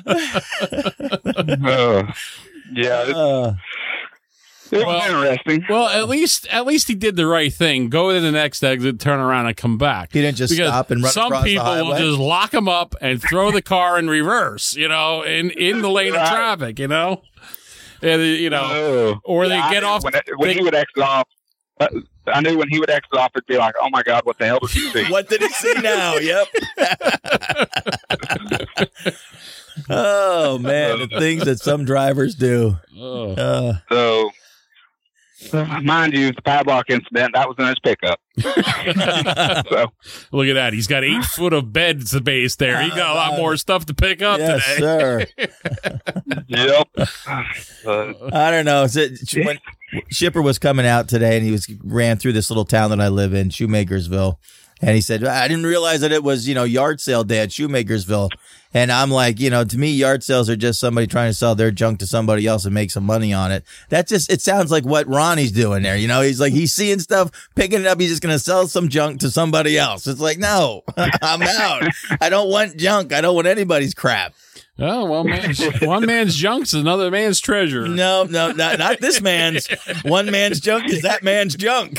Uh, yeah, it, Uh, it was Well- interesting. Well, at least at least he did the right thing. Go to the next exit, turn around, and come back. He didn't just Because stop and run some across the people will highway? just lock him up and throw the car in reverse, you know, in, in the lane of Right. traffic, you know? And, uh, you know, Oh. or they Yeah, I get knew off. When, it- when they- he would exit off, uh, I knew when he would exit off, it'd be like, oh my God, what the hell did you see? What did he see now? Yep. Oh man, the things that some drivers do. oh. Uh, So, uh, mind you, the padlock incident, that was in his pickup. So, Look at that. He's got eight foot of bed space there. He got a lot more stuff to pick up yes, today. sir. yep. Uh, I don't know. So, when Shipper was coming out today, and he was ran through this little town that I live in, Shoemakersville, and he said, "I didn't realize that it was, you know, yard sale day at Shoemakersville." And I'm like, you know, to me, yard sales are just somebody trying to sell their junk to somebody else and make some money on it. That just, it sounds like what Ronnie's doing there. You know, he's like, he's seeing stuff, picking it up. He's just going to sell some junk to somebody else. It's like, no, I'm out. I don't want junk. I don't want anybody's crap. Oh, well, man's, one man's junk's another man's treasure. No, no, not, not this man's. One man's junk is that man's junk.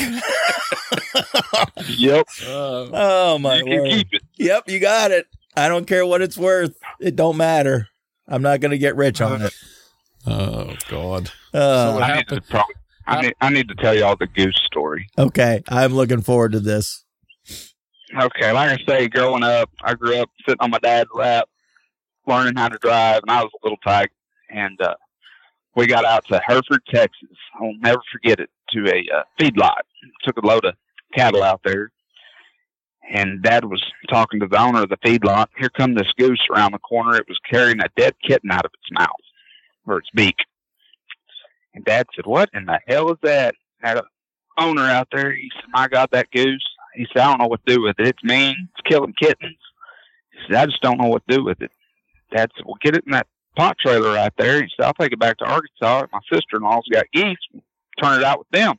yep. Uh, Oh, my You can word. keep it. Yep, you got it. I don't care what it's worth. It don't matter. I'm not going to get rich on it. oh, God. Uh, what I need, to happened? probably, I, need, I need to tell y'all the goose story. okay, I'm looking forward to this. Okay, like I say, growing up, I grew up sitting on my dad's lap, learning how to drive, and I was a little tight. And uh, we got out to Hereford, Texas. I'll never forget it, to a uh, feedlot. Took a load of cattle out there. And Dad was talking to the owner of the feedlot. Here come this goose around the corner. It was carrying a dead kitten out of its mouth, or its beak. And Dad said, "What in the hell is that?" Had an owner out there. He said, "My God, that goose." He said, "I don't know what to do with it. It's mean. It's killing kittens." He said, "I just don't know what to do with it." Dad said, "Well, get it in that pot trailer right there." He said, "I'll take it back to Arkansas. My sister-in-law's got geese. Turn it out with them."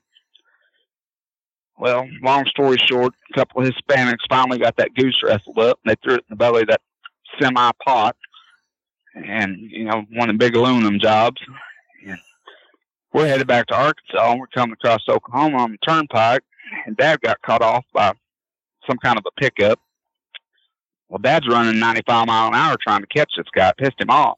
Well, long story short, a couple of Hispanics finally got that goose wrestled up, and they threw it in the belly of that semi-pot, and, you know, one of the big aluminum jobs. And we're headed back to Arkansas, and we're coming across Oklahoma on the turnpike, and Dad got caught off by some kind of a pickup. Well, Dad's running ninety-five mile an hour trying to catch this guy. It pissed him off.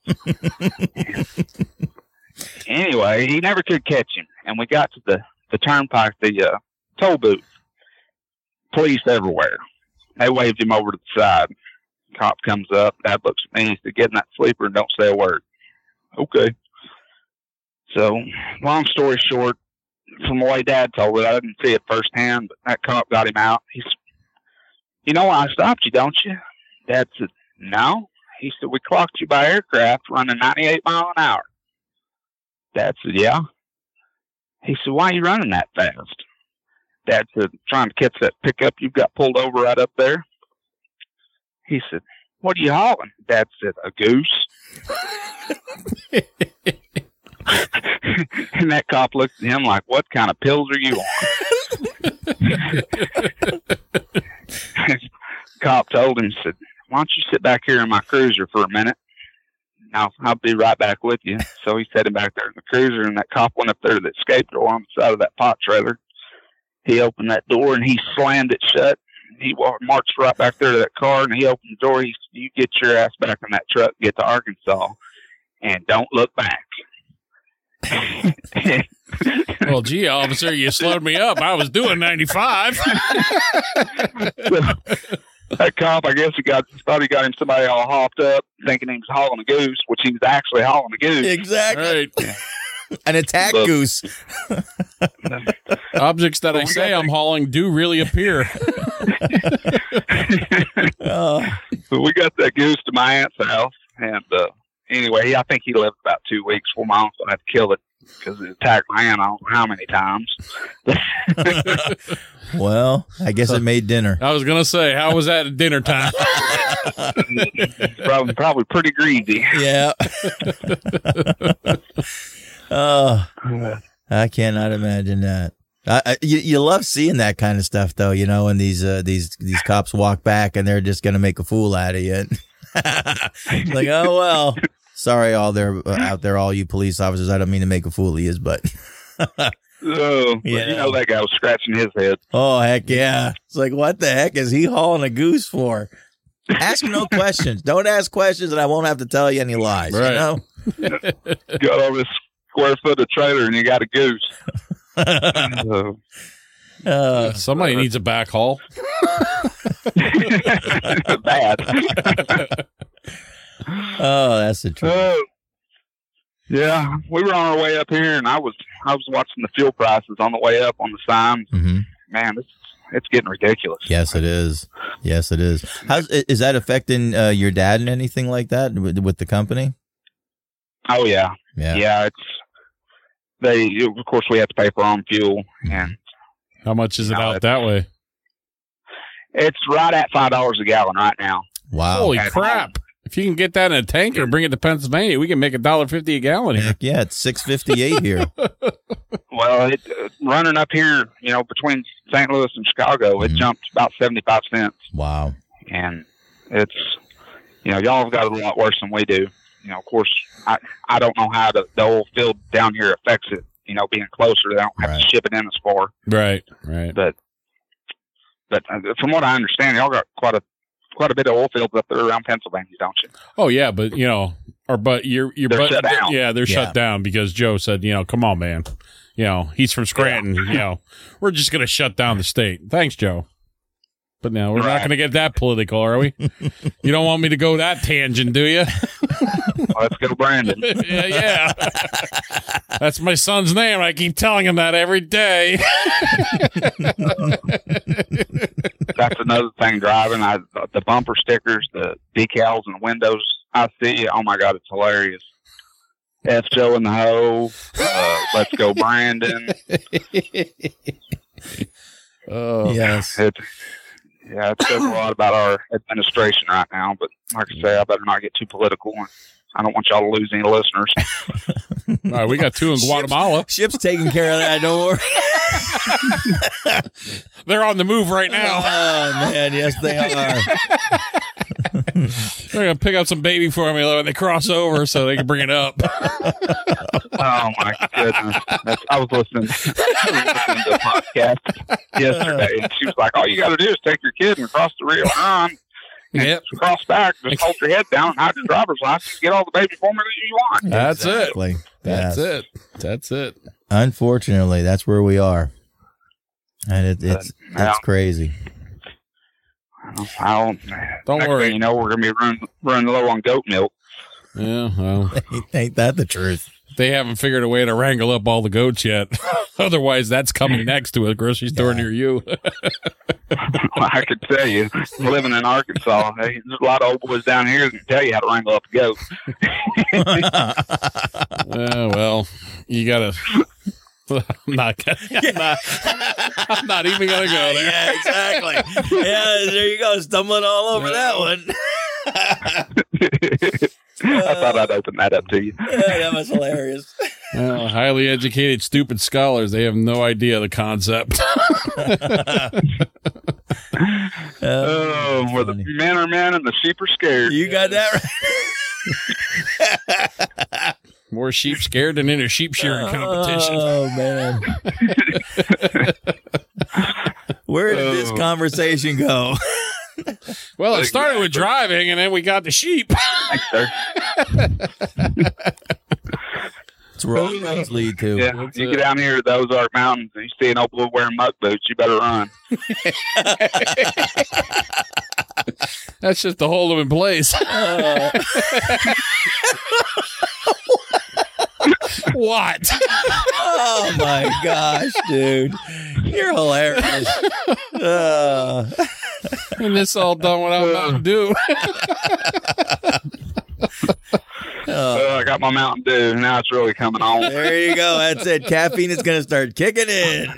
Anyway, he never could catch him, and we got to the, the turnpike, the uh, toll booth. Police everywhere. They waved him over to the side. Cop comes up. Dad looks at me. He said, "Get in that sleeper and don't say a word." Okay. So, long story short, from the way Dad told it, I didn't see it firsthand, but that cop got him out. He said, "You know why I stopped you, don't you?" Dad said, "No." He said, "We clocked you by aircraft running ninety-eight mile an hour." Dad said, "Yeah." He said, "Why are you running that fast?" Dad said, "Trying to catch that pickup you've got pulled over right up there." He said, "What are you hauling?" Dad said, "A goose." And that cop looked at him like, "What kind of pills are you on?" Cop told him, said, "Why don't you sit back here in my cruiser for a minute? I'll, I'll be right back with you." So he set him back there in the cruiser, and that cop went up there to the escape door on the side of that pot trailer. He opened that door, and he slammed it shut. He walked, marched right back there to that car, and he opened the door. He said, "You get your ass back in that truck, get to Arkansas, and don't look back." Well, gee, officer, you slowed me up. I was doing ninety-five. That cop, I guess he got thought he got him somebody all hopped up, thinking he was hauling a goose, which he was actually hauling a goose. Exactly. Right. An attack Look. goose. Objects that I we say got I'm hauling do really appear. Oh, But we got that goose to my aunt's house, and uh, anyway, I think he lived about two weeks before my uncle had to kill it because it attacked my aunt. I don't know how many times. well, I guess it made dinner. I was going to say, how was that at dinner time? probably, probably pretty greasy. Yeah. Oh, I cannot imagine that. I, I, you, you love seeing that kind of stuff, though, you know, and these uh, these these cops walk back and they're just going to make a fool out of you. Like, oh, well, sorry, all there uh, out there, all you police officers. I don't mean to make a fool of you, but. Oh, Yeah. you know that guy was scratching his head. Oh, heck yeah. It's like, what the heck is he hauling a goose for? Ask no questions. Don't ask questions, and I won't have to tell you any lies. Right. You know? Got all this square foot of trailer and you got a goose. Uh, Uh, Somebody needs a backhaul. bad. oh, that's the truth. Uh, yeah, we were on our way up here, and I was I was watching the fuel prices on the way up on the signs. Mm-hmm. Man, it's it's getting ridiculous. Yes, it is. Yes, it is. How's is that affecting uh, your dad and anything like that with, with the company? Oh yeah, Yeah. yeah. It's they. Of course, we have to pay for our own fuel, and How much is it No, out it's- that way? it's right at five dollars a gallon right now. Wow. Holy at crap. If you can get that in a tanker and bring it to Pennsylvania, we can make a dollar fifty a gallon here. Heck yeah, it's six fifty eight here. Well, it uh, running up here, you know, between Saint Louis and Chicago, it Mhm. jumped about seventy five cents, Wow. and it's you know y'all have got it a lot worse than we do. You know, of course, I I don't know how the, the oil field down here affects it. You know, being closer, they don't have Right. to ship it in as far. Right, right. But but uh, from what I understand, y'all got quite a quite a bit of oil fields up there around Pennsylvania, don't you? Oh yeah, but you know, our but your your They're but shut down. yeah, they're Yeah. shut down because Joe said, you know, come on, man. You know, he's from Scranton. You know, we're just gonna shut down the state. Thanks, Joe. But no, we're not Right. going to get that political, are we? You don't want me to go that tangent, do you? Let's go, Brandon. yeah, yeah. That's my son's name. I keep telling him that every day. That's another thing driving. I the bumper stickers, the decals, and the windows. I see. Oh my God, it's hilarious. F Joe in the hole. Uh, let's go, Brandon. Oh, Yes. It, yeah, it says a lot about our administration right now. But like I say, I better not get too political. I don't want y'all to lose any listeners. all right, we got two in Guatemala. Ship's taking care of that. Don't worry. They're on the move right now. Oh, man. Yes, they are. They're going to pick up some baby formula when they cross over so they can bring it up. Oh my goodness! That's, I was listening, I was listening to a podcast yesterday, and she was like, "All you got to do is take your kid and cross the Rio Grande, and Yep. cross back. Just hold your head down, and hide your driver's license, get all the baby formula you want." That's Exactly. it. That's Yes. it. That's it. Unfortunately, that's where we are. And it, it's Yeah. it's crazy. I don't. Don't next worry. thing you know, we're gonna be running running low on goat milk. Yeah, well, Ain't that the truth? they haven't figured a way to wrangle up all the goats yet. Otherwise, that's coming next to a grocery store Yeah. near you. I could tell you, living in Arkansas, hey, there's a lot of old boys down here that can tell you how to wrangle up a goat. Uh, well, you gotta. I'm not, gonna, I'm, not, I'm not even gonna go there. Yeah, exactly. Yeah, there you go, stumbling all over that one. I thought I'd open that up to you. Yeah, that was hilarious. Well, highly educated, stupid scholars, they have no idea the concept. Oh, where the funny. men are men and the sheep are scared. You got that right. More sheep scared than in a sheep shearing competition. Oh man. Where did this Oh. conversation go? Well, it started with driving, and then we got the sheep. Thanks, sir. That's where all roads lead to. Yeah, That's you it. get down here to the Ozark Mountains and you see an old blue wearing muck boots, you better run. That's just to hold them in place. Uh, What? oh my gosh, dude. You're hilarious. Uh, And this all done without Mountain Dew. Oh, I got my Mountain Dew. Now it's really coming on. there you go. That's it. Caffeine is going to start kicking in.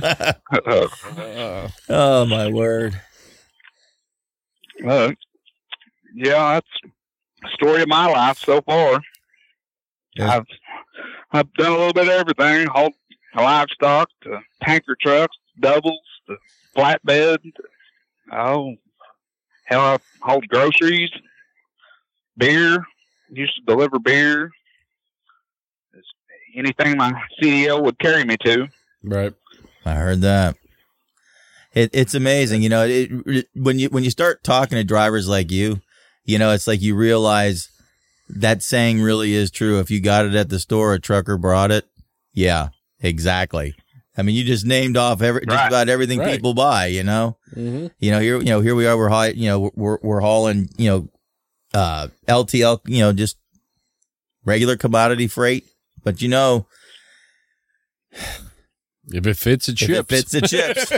Uh, Oh, my word. uh, yeah, that's the story of my life so far. Yeah. I've I've done a little bit of everything. Hauled, livestock to tanker trucks, doubles to flatbed. Oh, hell, I hauled groceries, beer. Used to deliver beer. Anything my C D L would carry me to. Right. I heard that. It, it's amazing, you know. It, it, when you when you start talking to drivers like you, you know, it's like you realize that saying really is true. If you got it at the store, a trucker brought it. Yeah, exactly. I mean, you just named off every just Right. about everything Right. people buy. You know, Mm-hmm. you know here, you know here we are. We're high, you know, we're we're hauling, you know, uh, L T L, you know, just regular commodity freight. But you know, If it fits, it if ships. it fits, it chips.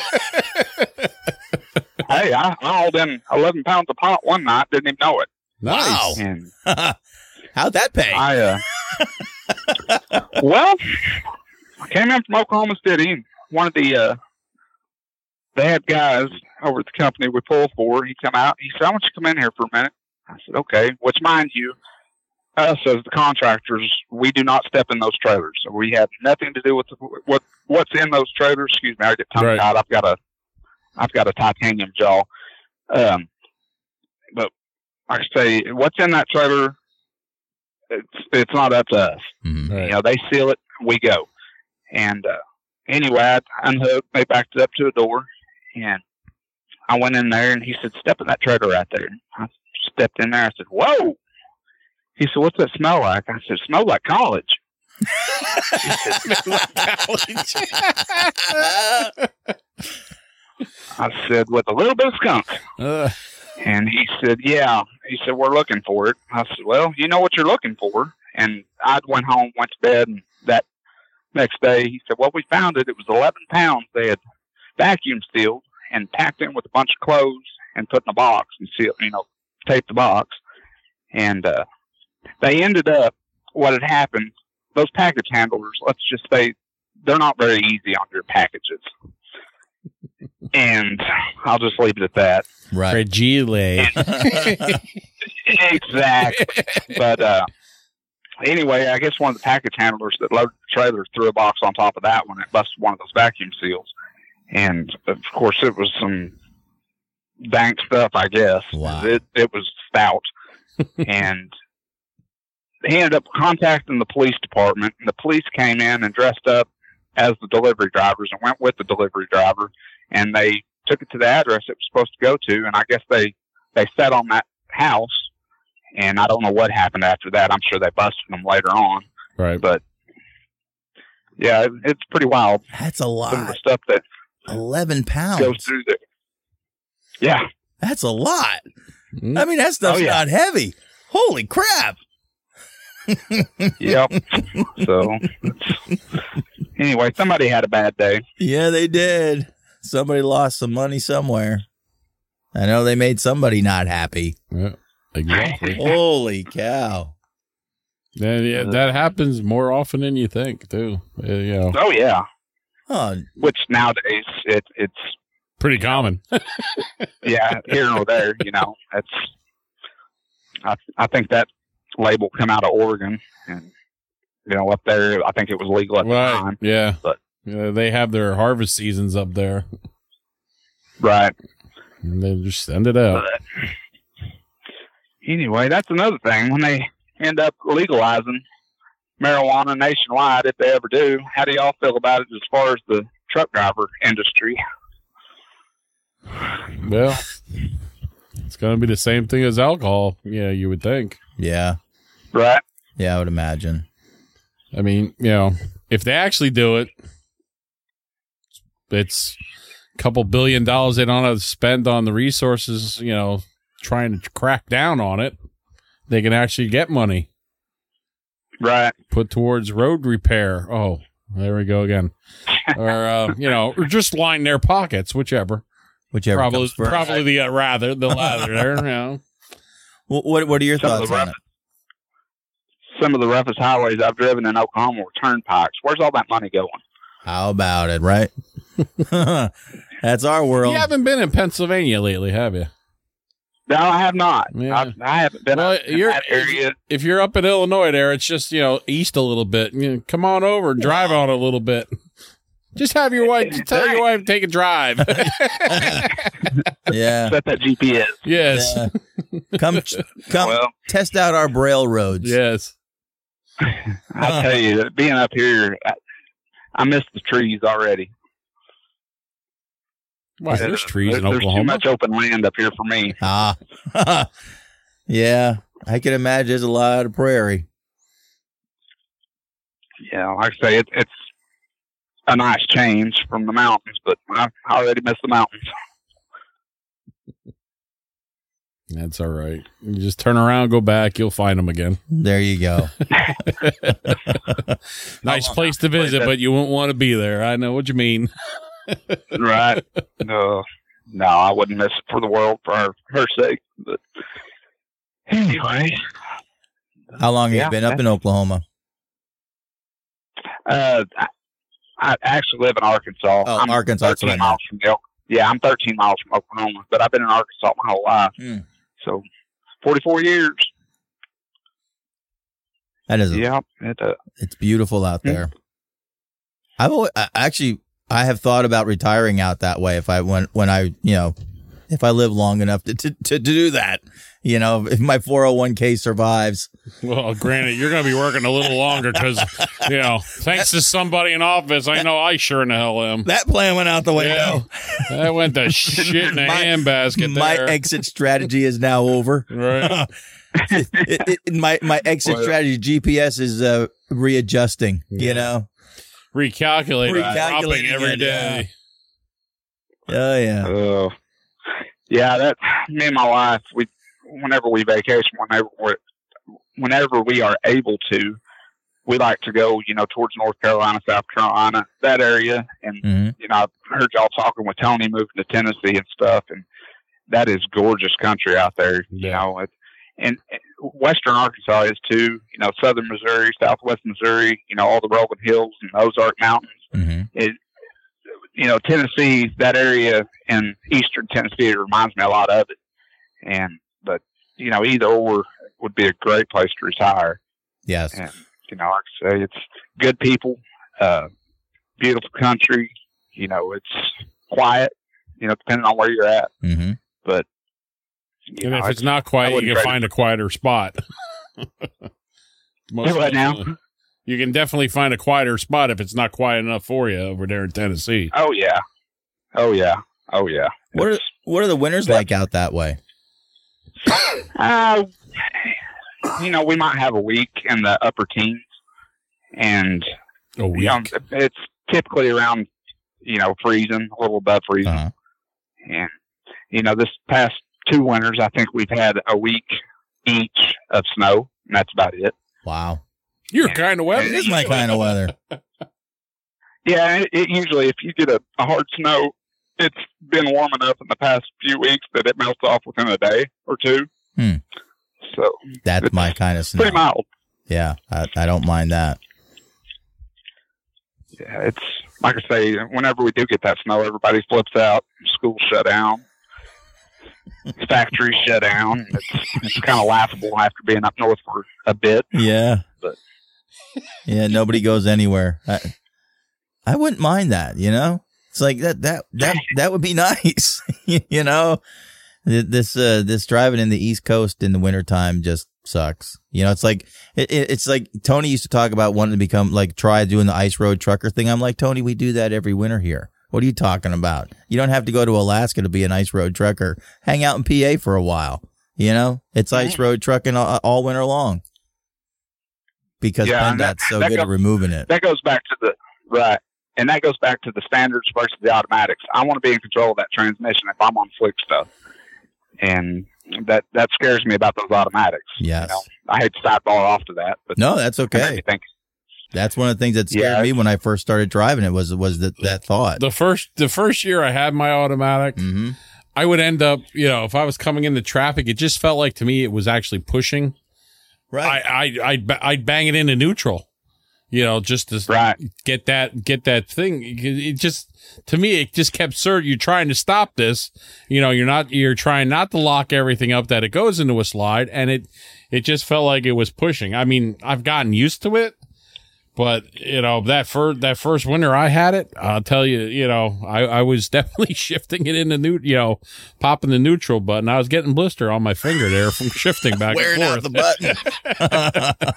Hey, I, I hauled in eleven pounds of pot one night. Didn't even know it. Nice. Wow. And How'd that pay? I, uh, well, I came in from Oklahoma City. And one of the, uh, they had guys over at the company we pull for. He come out. He said, "I want you to come in here for a minute." I said, "Okay." Which, mind you, us as the contractors, we do not step in those trailers. So we have nothing to do with the, what what's in those trailers. Excuse me, I get tongue Right. tied. I've got a I've got a titanium jaw. Um, but like I say, what's in that trailer, it's it's not up to us. Mhm. Right. You know, they seal it, we go. And uh, anyway, I unhooked. They backed it up to a door, and I went in there, and he said, "Step in that trailer right there." I stepped in there. I said, "Whoa." He said, "What's that smell like?" I said, "It smells like college." I said, "With a little bit of skunk." Uh, And he said, "Yeah." He said, "We're looking for it." I said, "Well, you know what you're looking for." And I went home, went to bed, and that next day he said, "Well, we found it. It was eleven pounds. They had vacuum sealed and packed in with a bunch of clothes and put in a box and sealed, you know, taped the box." And uh, they ended up, what had happened, those package handlers, let's just say, they're not very easy on your packages. And I'll just leave it at that. Right. fragile. Exactly. But uh, anyway, I guess one of the package handlers that loaded the trailer threw a box on top of that one. It busted one of those vacuum seals. And, of course, it was some dank stuff, I guess. Wow. It, it was stout. And he ended up contacting the police department, and the police came in and dressed up as the delivery drivers and went with the delivery driver, and they took it to the address it was supposed to go to. And I guess they, they sat on that house, and I don't know what happened after that. I'm sure they busted them later on, Right. but yeah, it, it's pretty wild. That's a Some of the lot. stuff that eleven pounds. goes through there. Yeah. That's a lot. Mm. I mean, that stuff's Oh, yeah. not heavy. Holy crap. Yep. So it's, anyway, somebody had a bad day. Yeah, they did. Somebody lost some money somewhere. I know they made somebody not happy. Yeah, exactly. Holy cow. Yeah, yeah, that happens more often than you think, too. Uh, you know, Oh yeah. Oh, Which nowadays it, it's pretty common. yeah, here or there, you know, that's, I, I think that label come out of Oregon, and, you know, up there, I think it was legal at the Right. time. Yeah. But- Yeah, they have their harvest seasons up there. Right. And they just send it out. But anyway, that's another thing. When they end up legalizing marijuana nationwide, if they ever do, how do y'all feel about it as far as the truck driver industry? Well, it's going to be the same thing as alcohol. Yeah, you would think. yeah. Right. Yeah, I would imagine. I mean, you know, if they actually do it, it's a couple billion dollars they don't have to spend on the resources, you know, trying to crack down on it. They can actually get money Right. put towards road repair. Oh, there we go again. Or, uh, you know, or just line their pockets, whichever. Whichever Probably, comes first. probably the uh, rather, the latter there, you know. What, what, what are your Some of thoughts the on it? rough- Some of the roughest highways I've driven in Oklahoma were turnpikes. Where's all that money going? How about it, right? That's our world. You haven't been in Pennsylvania lately, have you? No, I have not. Yeah. I, I haven't been Well, up in you're- that area. If you're up in Illinois there, it's just, you know, east a little bit. You know, come on over, drive on a little bit. Just have your wife, just tell your wife to take a drive. Yeah. Set that G P S. Yes. Yeah. Come, come, Well. test out our braille roads. Yes. I tell you, being up here, I, I miss the trees already. Why, there's trees in There's Oklahoma. too much open land up here for me. Ah, yeah. I can imagine there's a lot of prairie. Yeah, like I say, it, it's a nice change from the mountains, but I already miss the mountains. That's all right. You just turn around, go back, you'll find them again. There you go. Nice place to visit, but you won't want to be there. I know what you mean. Right? No, no, I wouldn't miss it for the world for her, her sake. But anyway, How long have Yeah, you been up in Oklahoma? uh, I, I actually live in Arkansas. Oh, I'm Arkansas, that's what I thirteen miles from the, Yeah, I'm thirteen miles from Oklahoma, but I've been in Arkansas my whole life. Hmm. So, forty-four years. That is, a, Yeah, it, uh, it's beautiful out there. I've always, I, actually, I have thought about retiring out that way if I when when I you know if I live long enough to to, to do that. You know, if my four oh one k survives. Well, granted, you're going to be working a little longer because, you know, thanks to somebody in office, I know I sure in the hell am. That plan went out the window. Yeah. That went to shit in a My- handbasket My there. exit strategy is now over. Right. it, it, it, my my exit Well, strategy G P S is uh, readjusting. You Yeah. know. Recalculating, Recalculating dropping every it, day. Oh yeah. Uh, yeah, that me and my wife, we whenever we vacation, whenever we're, whenever we are able to, we like to go, you know, towards North Carolina, South Carolina, that area. And Mhm. you know, I heard y'all talking with Tony moving to Tennessee and stuff, and that is gorgeous country out there. You Yeah. know, it, and, and Western Arkansas is too. You know, Southern Missouri, Southwest Missouri. You know, all the rolling hills and Ozark Mountains. Mhm. It, you know, Tennessee, that area in Eastern Tennessee, it reminds me a lot of it. And, but, you know, either or would be a great place to retire. Yes. And, you know, like I say, it's good people, uh, beautiful country, you know, it's quiet, you know, depending on where you're at. Mhm. But, you And know, if it's not quiet, wouldn't you can trade find a quieter spot. Most Do what now? definitely. You can definitely find a quieter spot if it's not quiet enough for you over there in Tennessee. oh, yeah. Oh, yeah. Oh, yeah. What are It's- what are the winters like out that way? Uh, you know, we might have a week in the upper teens, and A week. you know, it's typically around, you know, freezing, a little above freezing. Uh-huh. And, you know, this past two winters, I think we've had a week each of snow, and that's about it. Wow. Your kind of weather. It is my kind of weather. Yeah, it, it usually, if you get a, a hard snow, it's been warm enough in the past few weeks that it melts off within a day or two. Hmm. So That's my kind of pretty snow. mild. Yeah, I, I don't mind that. Yeah, it's like I say, whenever we do get that snow, everybody flips out. Schools shut down. Factories shut down. It's, it's kind of laughable after being up north for a bit. Yeah. But- yeah, nobody goes anywhere. I, I wouldn't mind that, you know? It's like that that that that would be nice. You know? This uh this driving in the East Coast in the wintertime just sucks. You know, it's like it, it, it's like Tony used to talk about wanting to become like try doing the ice road trucker thing. I'm like, Tony, we do that every winter here. What are you talking about? You don't have to go to Alaska to be an ice road trucker. Hang out in P A for a while. You know, it's ice road trucking all, all winter long because Yeah, and PennDOT's that- so that good goes- at removing it. That goes back to the right, and that goes back to the standards versus the automatics. I want to be in control of that transmission if I'm on flick stuff, and that that scares me about those automatics. Yes. You know, I hate to sidebar off to that, but No, that's it made okay. me think. That's one of the things that scared Yeah. me when I first started driving it was was that that thought. The first the first year I had my automatic, Mm-hmm. I would end up, you know, if I was coming into traffic, it just felt like to me it was actually pushing. Right. I, I, I'd, ba- I'd bang it into neutral, you know, just to Right. get that, get that thing. It just, to me, it just kept certain you're trying to stop this. You know, you're not, you're trying not to lock everything up that it goes into a slide. And it, it just felt like it was pushing. I mean, I've gotten used to it, But you know that first that first winter I had it, I'll tell you, you know, I, I was definitely shifting it into new, you know, popping the neutral button. I was getting blister on my finger there from shifting back Wearing and out forth. the button.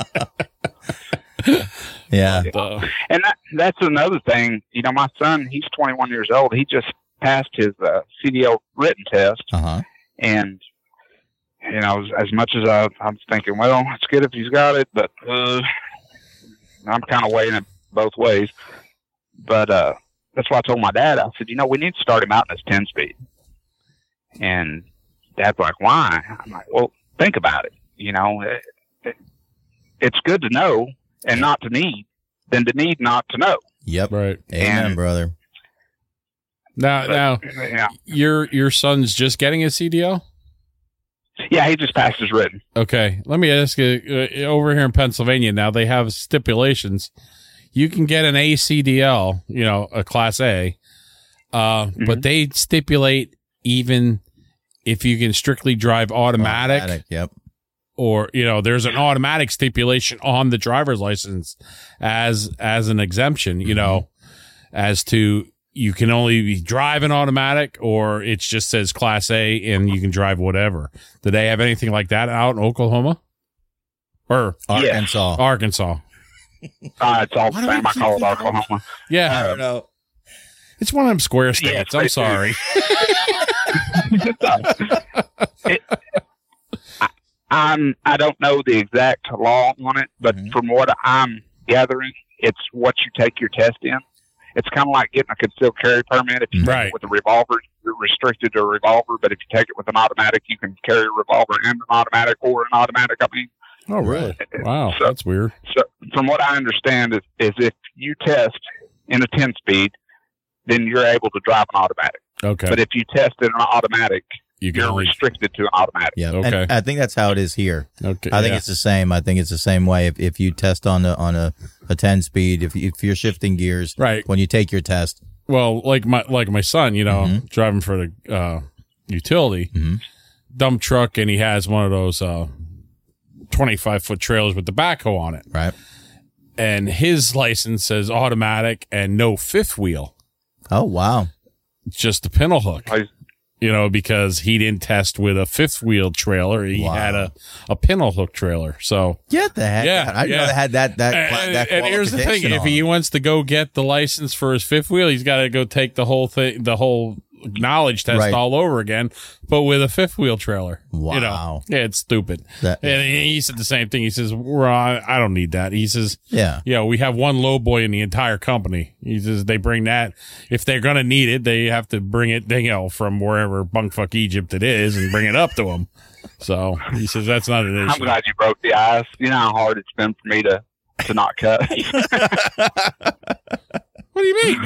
Sure. Yeah. Uh, And that, that's another thing. You know, my son, he's twenty-one years old. He just passed his uh, C D L written test. Uh huh. And, you know, as, as much as I, I'm thinking, well, it's good if he's got it, but uh, I'm kind of weighing it both ways. But uh, that's why I told my dad, I said, you know, we need to start him out in his ten speed. And Dad's like, why? I'm like, well, think about it. You know, it, it, it's good to know and not to need than to need not to know. Yep. right Amen, And- brother. now, But, now yeah. your your son's just getting a C D L. Yeah, he just passed his written. Okay, let me ask you. Uh, over here in Pennsylvania, now they have stipulations. You can get an A C D L, you know, a Class A, uh, Mm-hmm. but they stipulate even if you can strictly drive automatic, Yep. or you know, there's an automatic stipulation on the driver's license as as an exemption. You know, as to you can only be driving automatic, or it just says Class A and you can drive whatever. Do they have anything like that out in Oklahoma or Arkansas. Arkansas? Uh, it's all the Why do same. I I call keep it Oklahoma. Yeah, I don't know. it's one of them square Yeah, states. they I'm do. sorry. it, I, I'm, I don't know the exact law on it, but Mhm. from what I'm gathering, it's what you take your test in. It's kind of like getting a concealed carry permit. If you take Right. it with a revolver, you're restricted to a revolver, but if you take it with an automatic, you can carry a revolver and an automatic or an automatic. I mean, Oh, really? Wow, So- that's weird. so from what I understand is, is if you test in a ten speed, then you're able to drive an automatic. Okay, But if you test in an automatic, you can you're only. restricted to an automatic. Yeah. Okay. And I think that's how it is here. Okay, I think yeah. it's the same. I think it's the same way. If, if you test on a on a, a ten speed, if you, if you're shifting gears, Right. when you take your test, Well, like my like my son, you know, Mhm. driving for the uh, utility Mhm. dump truck, and he has one of those uh, twenty-five foot trailers with the backhoe on it, right? and his license says automatic and no fifth wheel, Oh wow. just a pintle hook. I- You know, because he didn't test with a fifth wheel trailer, he Wow. had a a pintle hook trailer. So Get the heck Yeah, out. I didn't yeah. know they had that that and, that and here's the thing: qualification if on he it. wants to go get the license for his fifth wheel, he's got to go take the whole thing, the whole knowledge test Right. all over again, but with a fifth wheel trailer. You know, Wow. yeah, it's stupid. That- and he said the same thing. He says, "Well, I don't need that." He says, Yeah. "Yeah, we have one low boy in the entire company." He says they bring that if they're gonna need it, they have to bring it, you know, from wherever bunkfuck Egypt it is, and bring it up to him. So he says that's not an I'm issue. glad you broke the ice. You know how hard it's been for me to, to not cut. What do you mean?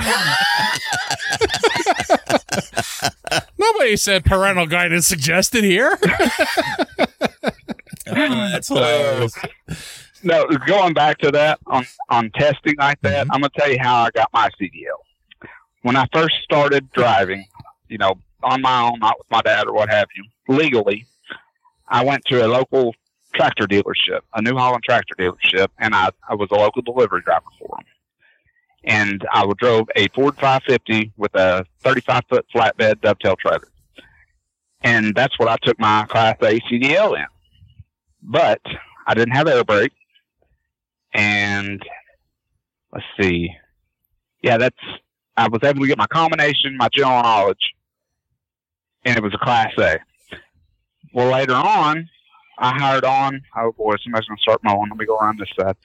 Nobody said parental guidance suggested here. That's hilarious. No, going back to that on, on testing like that, Mhm. I'm going to tell you how I got my C D L. When I first started driving, you know, on my own, not with my dad or what have you, legally, I went to a local tractor dealership, a New Holland tractor dealership, and I, I was a local delivery driver for them. And I drove a Ford five fifty with a thirty-five foot flatbed dovetail trailer. And that's what I took my Class A C D L in. But I didn't have air brake. And let's see. Yeah, that's, I was able to get my combination, my general knowledge, and it was a Class A. Well, later on, I hired on, oh boy, somebody's going to start mowing. Let me go around this side.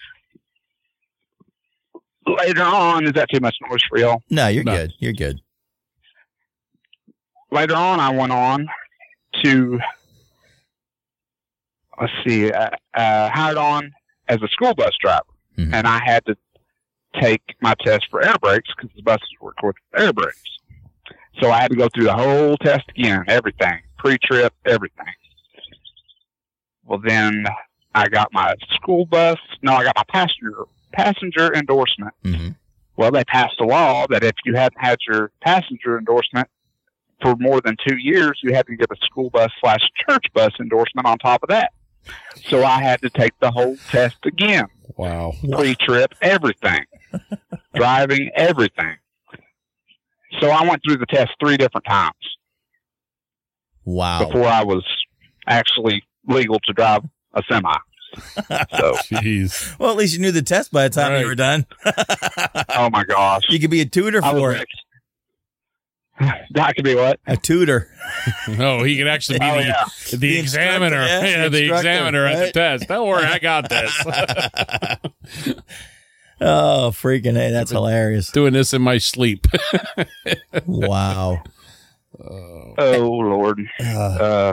Later on, is that too much noise for y'all? No, you're No. good. You're good. Later on, I went on to, let's see, uh, uh, hired on as a school bus driver. Mhm. And I had to take my test for air brakes because the buses were equipped with air brakes. So I had to go through the whole test again, everything, pre-trip, everything. Well, then I got my school bus. No, I got my passenger passenger endorsement. hmm Well, they passed a law that if you hadn't had your passenger endorsement for more than two years, you had to get a school bus slash church bus endorsement on top of that. So I had to take the whole test again. Wow. Pre-trip, everything. Driving, everything. So I went through the test three different times. Wow. Before I was actually legal to drive a semi. So, jeez. Well, at least you knew the test by the time Right. you were done. oh my gosh. You could be a tutor I was for it. That could be what? A tutor. No, he could actually be Oh, the, yeah. the, The examiner. instructor, yeah, Yeah, the the instructor, examiner at the right? test. Don't worry, I got this. Oh, freaking A. That's hilarious. Doing this in my sleep. Wow. Oh, Lord. Uh, Uh,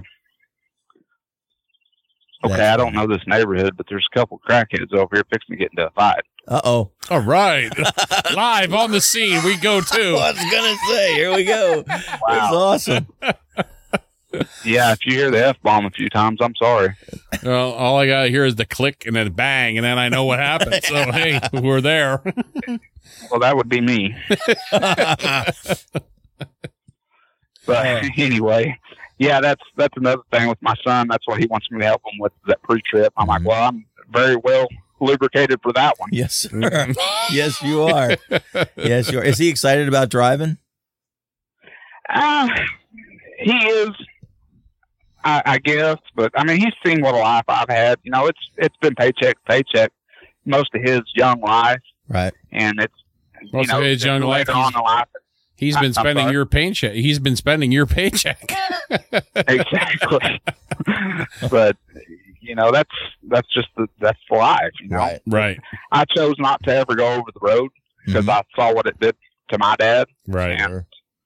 okay, That's I don't know this neighborhood, but there's a couple crackheads over here fixing to get into a fight. uh-oh. All right. Live on the scene, we go too. I was going to say, here we go. That's awesome. Yeah, if you hear the F-bomb a few times, I'm sorry. Well, all I got to hear is the click and then bang, and then I know what happened. So, hey, we're there. Well, that would be me. But anyway, yeah, that's that's another thing with my son. That's what he wants me to help him with, that pre-trip. I'm like, well, I'm very well lubricated for that one. Yes, sir. Yes, you are. Yes, you are. Is he excited about driving? Uh, he is, I, I guess. But, I mean, he's seen what a life I've had. You know, it's it's been paycheck to paycheck most of his young life. Right. And it's, Most you know, of his young life, later on in life. he's I- been I'm spending sorry. your paycheck. He's been spending your paycheck. Exactly. But, you know, that's that's just the, that's life, you know. Right. Right. I chose not to ever go over the road because Mhm. I saw what it did to my dad. Right. And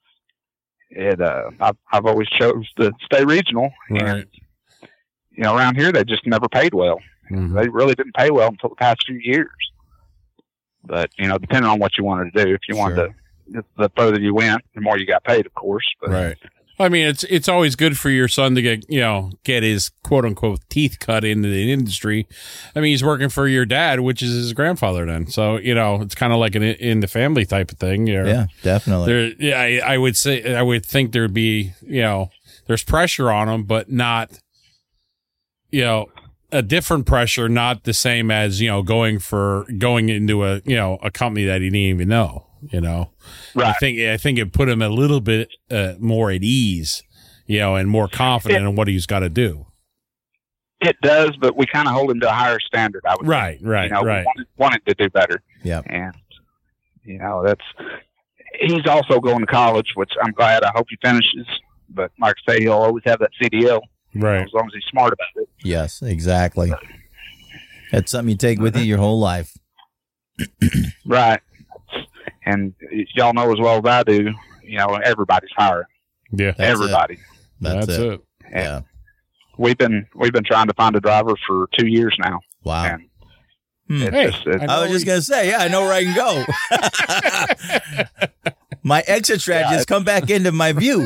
it, uh, I've, I've always chose to stay regional. Right. And, you know, around here, they just never paid well. Mhm. They really didn't pay well until the past few years. But, you know, depending on what you wanted to do, if you wanted Sure. to, the further you went, the more you got paid, of course. But, Right. I mean, it's it's always good for your son to get, you know, get his quote unquote teeth cut into the industry. I mean, he's working for your dad, which is his grandfather then. So, you know, it's kind of like an in the family type of thing. You know? Yeah, definitely. There, yeah, I, I would say, I would think there'd be, you know, there's pressure on him, but not, you know, a different pressure, not the same as, you know, going for, going into a, you know, a company that he didn't even know, you know. I right. think, I think it put him a little bit uh, more at ease, you know, and more confident It- in what he's got to do. It does, but we kind of hold him to a higher standard, I would Right, say. right, you know, right. We wanted, wanted to do better. Yeah. And, you know, that's, he's also going to college, which I'm glad. I hope he finishes. But like I say, he'll always have that C D L Right. as long as he's smart about it. Yes, exactly. That's something you take with you your whole life. Right. And y'all know as well as I do, you know, everybody's hiring. Yeah. That's Everybody. That's, That's, it. it. And Yeah. we've been we've been trying to find a driver for two years now. Wow. And Hmm. it's Hey, just, it's, I I was just going to say, yeah, I know where I can go. My exit strategy Yeah, has come back into my view.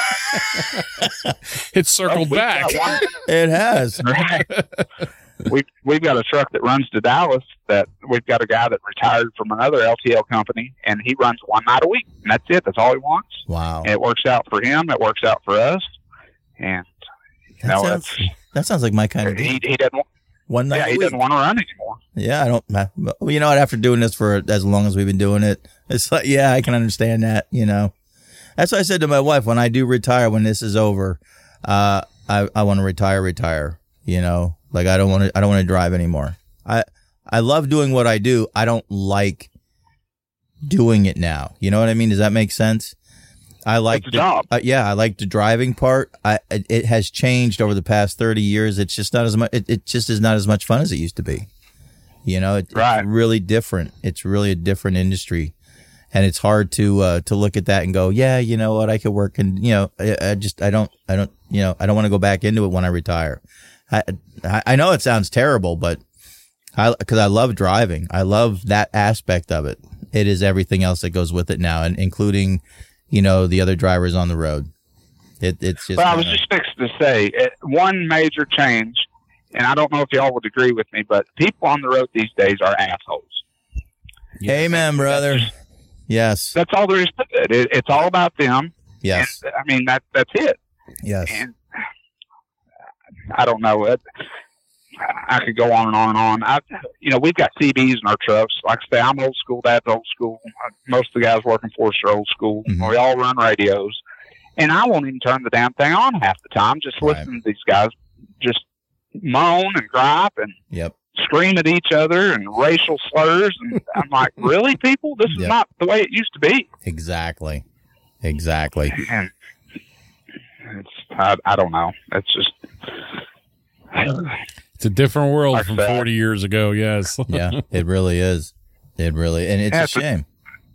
It's circled we've back. got one- It has. Right. we've we've got a truck that runs to Dallas. That we've got a guy that retired from another L T L company, and he runs one night a week, and that's it. That's all he wants. Wow. And it works out for him. It works out for us. And you That know, sounds, that's, that sounds like my kind of he deal. he doesn't. want- One night Yeah, a he week. doesn't want to run anymore. Yeah, I don't. Well, you know what? After doing this for as long as we've been doing it, it's like, yeah, I can understand that. You know, that's what I said to my wife when I do retire. When this is over, uh, I I want to retire, retire. You know, like I don't want to. I don't want to drive anymore. I I love doing what I do. I don't like doing it now. You know what I mean? Does that make sense? I like It's a the, job. uh, yeah, I like the driving part. I it, it has changed over the past thirty years. It's just not as much. It, it just is not as much fun as it used to be. You know, it, Right. it's really different. It's really a different industry, and it's hard to uh, to look at that and go, yeah, you know what, I could work, and you know, I, I just I don't I don't you know I don't want to go back into it when I retire. I I, I know it sounds terrible, but I because I love driving. I love that aspect of it. It is everything else that goes with it now, and including, you know, the other drivers on the road. It, it's just. Well, I was kinda- just fixing to say uh, one major change, and I don't know if y'all would agree with me, but people on the road these days are assholes. Amen, brother. Yes. That's all there is to it. it it's all about them. Yes. And, I mean, that that's it. Yes. And I don't know it. I could go on and on and on. I, you know, we've got C Bs in our trucks. Like I say, I'm old school. Dad's old school. Most of the guys working for us are old school. Mhm. We all run radios, and I won't even turn the damn thing on half the time. Just Right. listen to these guys just moan and gripe and Yep. scream at each other and racial slurs. And I'm like, really, people? This is Yep. not the way it used to be. Exactly. Exactly. And it's, I, I don't know. It's just, It's a different world Like from that. forty years ago. Yes. Yeah, it really is. It really, and it's Yeah, a it's a- shame.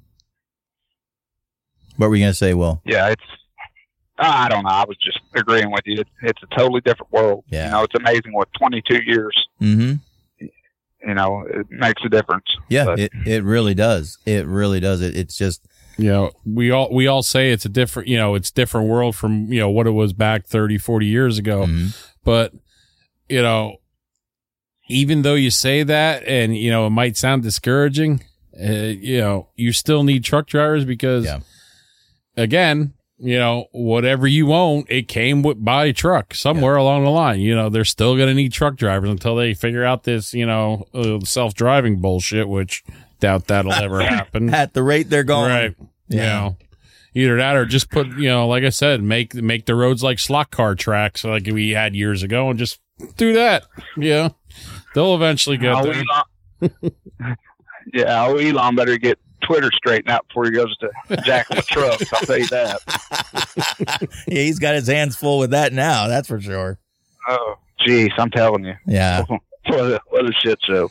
What were you going to say, Will? yeah, it's, I don't know. I was just agreeing with you. It's, it's a totally different world. Yeah. You know, it's amazing what twenty-two years, Mm-hmm. you know, it makes a difference. Yeah, But, it, it really does. It really does. It, it's just, You know, we all we all say it's a different, you know, it's different world from, you know, what it was back thirty, forty years ago. mhm. But, you know, even though you say that and, you know, it might sound discouraging, uh, you know, you still need truck drivers because, Yeah. again, you know, whatever you own, it came with by a truck somewhere along the line. You know, they're still going to need truck drivers until they figure out this, you know, uh, self-driving bullshit, which doubt that'll ever happen. At the rate they're going. Right. Yeah. You know, either that or just put, you know, like I said, make make the roads like slot car tracks like we had years ago and just do that. Yeah. They'll eventually get oh, there. Elon, yeah, oh, Elon better get Twitter straightened out before he goes to jacking the trucks. I'll tell you that. Yeah, he's got his hands full with that now. That's for sure. Oh, geez, I'm telling you. Yeah. What a, what a shit show.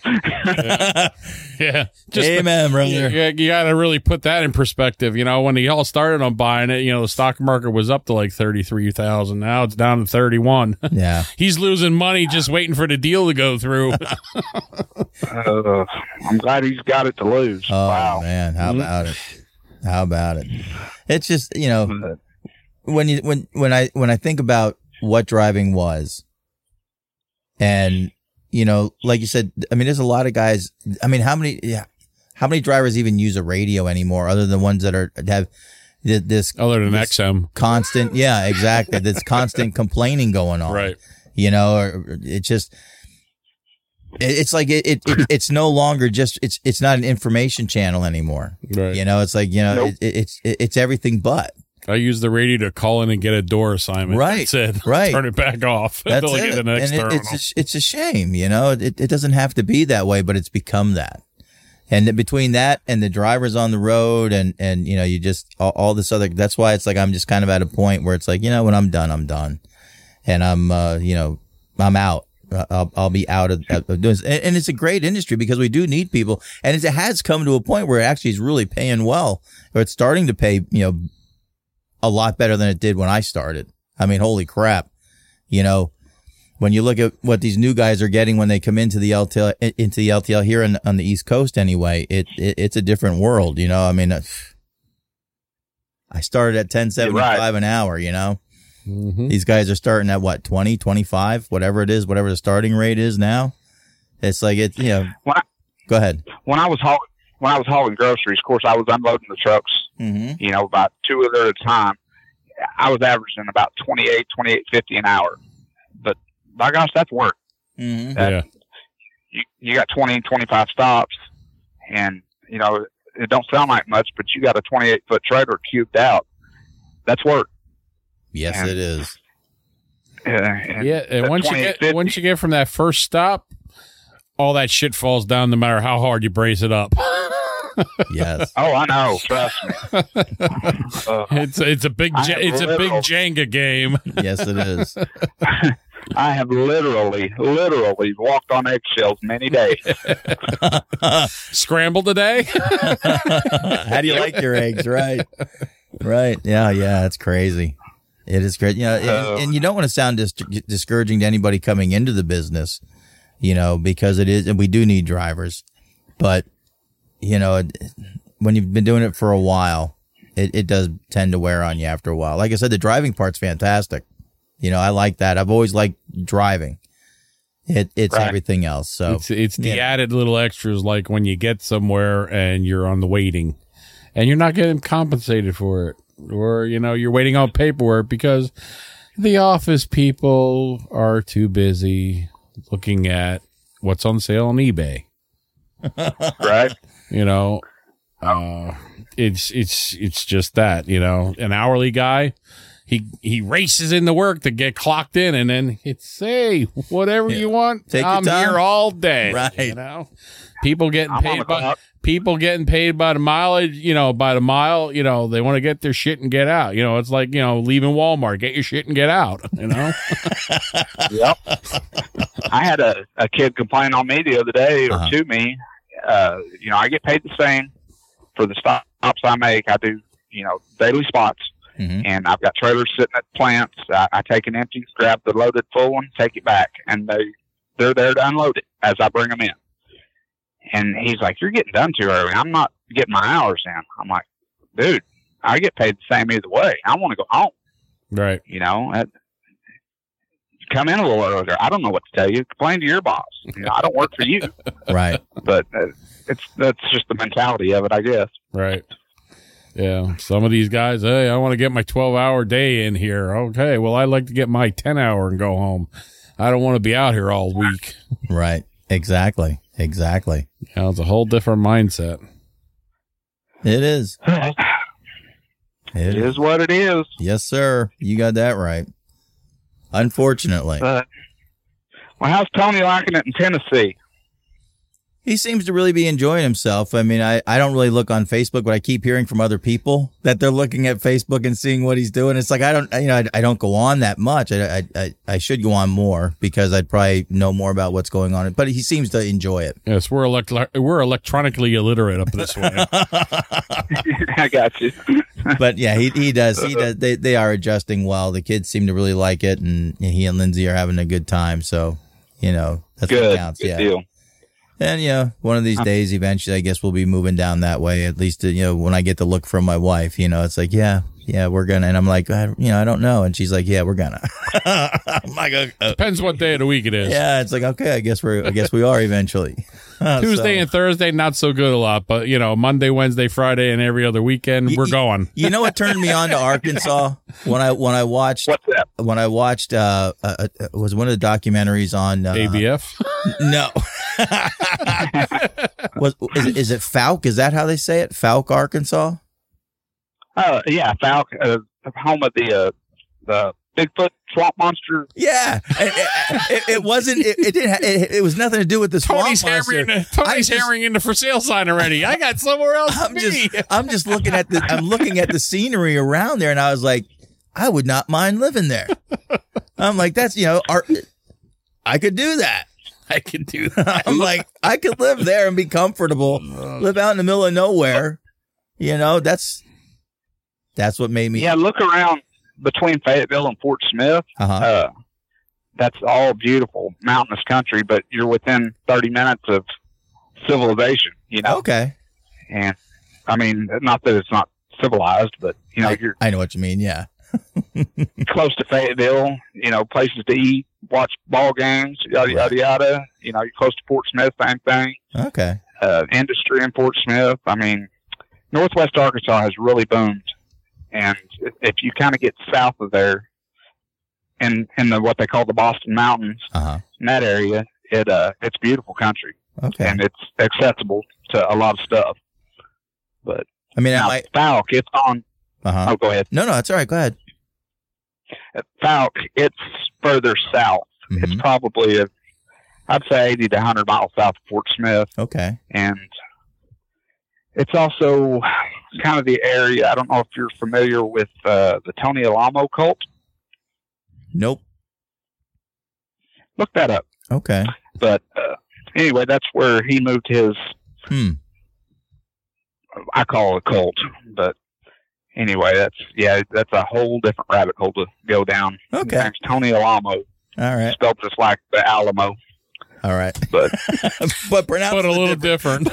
Yeah. Just Amen, brother. You, you got to really put that in perspective. You know, when they all started on buying it, you know, the stock market was up to like thirty-three thousand. Now it's down to thirty-one. Yeah. He's losing money just waiting for the deal to go through. Uh, I'm glad he's got it to lose. Oh wow. man, how Mhm. about it? How about it? It's just, you know, Uh, when you when when I when I think about what driving was, and you know, like you said, I mean, there's a lot of guys. I mean, how many yeah, how many drivers even use a radio anymore, other than ones that are have th- this Other than this X M. constant, yeah, exactly, this constant complaining going on, Right. You know, or it's just. it- It's like it, it, it. It's no longer just. It's. It's not an information channel anymore. Right. You know, it's like you know, Nope. it, it's it, it's everything but. I use the radio to call in and get a door assignment. Right, That's it. right. Turn it back off. That's until I it. get the next and it, terminal. it's a, it's a shame, you know. It it doesn't have to be that way, but it's become that. And then between that and the drivers on the road, and and you know, you just all, all this other. That's why it's like I'm just kind of at a point where it's like, you know, when I'm done, I'm done, and I'm uh, you know, I'm out. I'll, I'll be out of, of doing this. And, and it's a great industry because we do need people. And it has come to a point where it actually is really paying well, or it's starting to pay, you know, a lot better than it did when I started. I mean, holy crap. You know, when you look at what these new guys are getting when they come into the L T L, into the L T L here on, on the East Coast anyway, it, it it's a different world, you know. I mean, uh, I started at ten seventy-five right. an hour, you know. Mhm. These guys are starting at what, twenty, twenty-five, whatever it is, whatever the starting rate is now. It's like it, you know. When I, Go ahead. when I was hauling, when I was hauling groceries, of course, I was unloading the trucks, Mm-hmm. you know, about two of them at a time. I was averaging about twenty-eight, twenty-eight fifty an hour. But by gosh, that's work. Mm-hmm. That- Yeah. You, you got twenty, twenty-five stops, and, you know, it don't sound like much, but you got a twenty-eight foot trailer cubed out. That's work. Yes, And- it is. Uh, and Yeah, and that once you get twenty-eight fifty once you get from that first stop, all that shit falls down no matter how hard you brace it up. Yes. Oh, I know. Trust me. Uh, It's it's a big I Ja- have it's a big little- Jenga game. Yes, it is. I have literally, literally walked on eggshells many days. Scramble today. How do you like your eggs? Right. Right. Yeah. Yeah. It's crazy. It is great. You know, and, Uh, and you don't want to sound dis- discouraging to anybody coming into the business, you know, because it is, and we do need drivers, but you know, it, when you've been doing it for a while, it, it does tend to wear on you after a while. Like I said, the driving part's fantastic. You know, I like that. I've always liked driving. It, it's Right. everything else. So It's it's the yeah. added little extras like when you get somewhere and you're on the waiting and you're not getting compensated for it, or you know you're waiting on paperwork because the office people are too busy looking at what's on sale on eBay. Right. You know, uh, it's it's it's just that, you know, an hourly guy, he he races into work to get clocked in, and then it's, hey, whatever Yeah. you want, Take your I'm time. here all day. Right. You know, people getting I'm on paid the by clock. people getting paid by the mileage, you know, by the mile. You know, they want to get their shit and get out. You know, it's like, you know, leaving Walmart, get your shit and get out. You know. Yep. I had a, a kid complain on me the other day, or Uh-huh. to me. Uh, you know, I get paid the same for the stops I make. I do, you know, daily spots, Mhm. and I've got trailers sitting at plants. I, I take an empty, grab the loaded full one, take it back, and they they're there to unload it as I bring them in. And he's like, "You're getting done too early. I'm not getting my hours in." I'm like, "Dude, I get paid the same either way. I want to go home. Right. You know, I, come in a little earlier. I don't know what to tell you. Complain to your boss. You know, I don't work for you." Right. But uh, it's that's just the mentality of it, I guess. Right. Yeah. Some of these guys, hey, I want to get my twelve hour day in here. Okay. Well, I like to get my ten hour and go home. I don't want to be out here all week. Right. Exactly. Exactly. You know, it's a whole different mindset. It is. It It is what it is. Yes, sir. You got that right. Unfortunately. But well, how's Tony liking it in Tennessee? He seems to really be enjoying himself. I mean, I, I don't really look on Facebook, but I keep hearing from other people that they're looking at Facebook and seeing what he's doing. It's like, I don't, you know, I, I don't go on that much. I, I, I, I should go on more because I'd probably know more about what's going on. But he seems to enjoy it. Yes, we're elect- we're electronically illiterate up this way. I got you. But yeah, he, he does. He does. They, they are adjusting well. The kids seem to really like it, and he and Lindsay are having a good time. So, you know, that's what Good. counts. Good Yeah. deal. And, you know, one of these days, eventually, I guess we'll be moving down that way. At least, you know, when I get the look from my wife, you know, it's like, yeah, yeah, we're going to. And I'm like, I, you know, I don't know. And she's like, yeah, we're going to. I'm like, uh, Depends what day of the week it is. yeah, it's like, okay, I guess we're, I guess we are eventually. Uh, Tuesday so- and Thursday, not so good a lot, but you know, Monday, Wednesday, Friday, and every other weekend, Y- we're y- going. You know what turned me on to Arkansas when I when I watched What's that? when I watched uh, uh, uh was one of the documentaries on uh, A B F. No. was is, it- is it Falk? Is that how they say it? Falk, Arkansas? Uh, yeah, Falk, uh, home of the uh, the Bigfoot swamp monster. Yeah, it, it, it wasn't. It, it didn't. Ha- it, it was nothing to do with the swamp Tony's monster. hammering, Tony's I just- hammering in the for sale sign already. I got somewhere else to I'm be. just. I'm just looking at the. I'm looking at the scenery around there, and I was like, I would not mind living there. I'm like, that's you know, art. I could do that. I can do that. I'm like, I could live there and be comfortable. Live out in the middle of nowhere. You know, that's that's what made me. Yeah, look around between Fayetteville and Fort Smith. Uh-huh. Uh, that's all beautiful mountainous country, but you're within thirty minutes of civilization, you know? Okay. And I mean, not that it's not civilized, but you know, I, you're I know what you mean. Yeah. close to Fayetteville, you know, places to eat, watch ball games, yada, yada, yada. You know, you're close to Fort Smith, same thing. Okay. Uh, industry in Fort Smith. I mean, Northwest Arkansas has really boomed. And if you kind of get south of there in, in the, what they call the Boston Mountains, Uh huh. in that area, it, uh, it's beautiful country Okay. and it's accessible to a lot of stuff. But I mean, I now, might. Falk, it's on, Uh huh. oh, go ahead. No, no, it's all right. Go ahead. At Falk, it's further south. It's Mhm. probably, a, I'd say eighty to one hundred miles south of Fort Smith. Okay. And it's also kind of the area. I don't know if you're familiar with uh, the Tony Alamo cult. Nope. Look that up. Okay. But uh, anyway, that's where he moved his, Hmm. I call it a cult. But anyway, that's, yeah, that's a whole different rabbit hole to go down. Okay. His name's Tony Alamo, All right. spelled just like the Alamo. All right. But but pronounce But a it little different.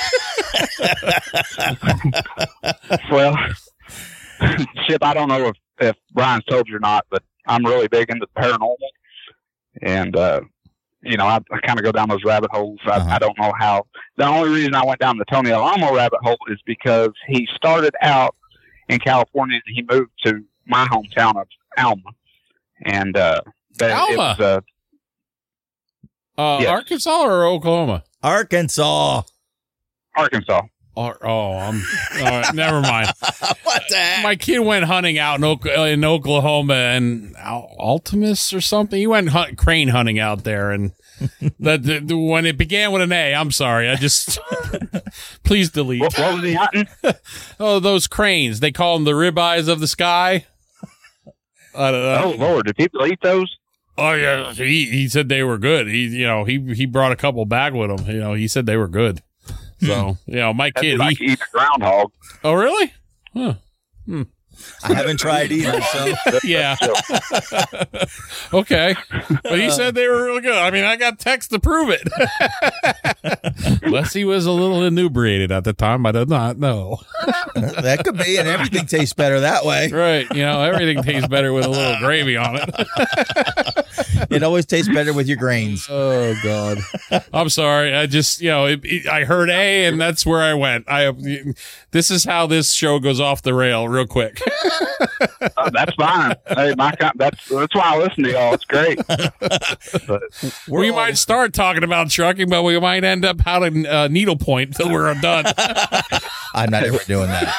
different. well, shit, I don't know if, if Brian's told you or not, but I'm really big into paranormal. And, uh, you know, I, I kind of go down those rabbit holes. I, Uh-huh. I don't know how. The only reason I went down the Tony Alamo rabbit hole is because he started out in California and he moved to my hometown of Alma. And, uh, that it Alma? was, uh, Uh, Yes. Arkansas or Oklahoma? Arkansas. Arkansas. Or, oh, I'm all right, never mind. What the heck? My kid went hunting out in, Oka- in Oklahoma and Al- Altimus or something. He went hunt- crane hunting out there, and the, the, the, when it began with an A, I'm sorry. I just please delete. What, what was he hunting? Oh, those cranes. They call them the ribeyes of the sky. I don't know. Oh Lord, did people eat those? Oh yeah, he he said they were good. He you know he he brought a couple back with him. You know he said they were good. So you know my That's kid. like He, eating a groundhog. oh really? Huh. I haven't tried either. So Yeah. Okay. But he said they were really good. I mean, I got text to prove it. Unless he was a little inebriated at the time. I did not know. that could be, and everything tastes better that way. Right. You know, everything tastes better with a little gravy on it. It always tastes better with your grains. Oh, God. I'm sorry. I just, you know, it, it, I heard A, and that's where I went. I This is how this show goes off the rail real quick. Uh, that's fine. Hey, my con- that's that's why I listen to y'all. It's great. But We all- might start talking about trucking, but we might end up having uh, needlepoint till we're done. I'm not ever doing that.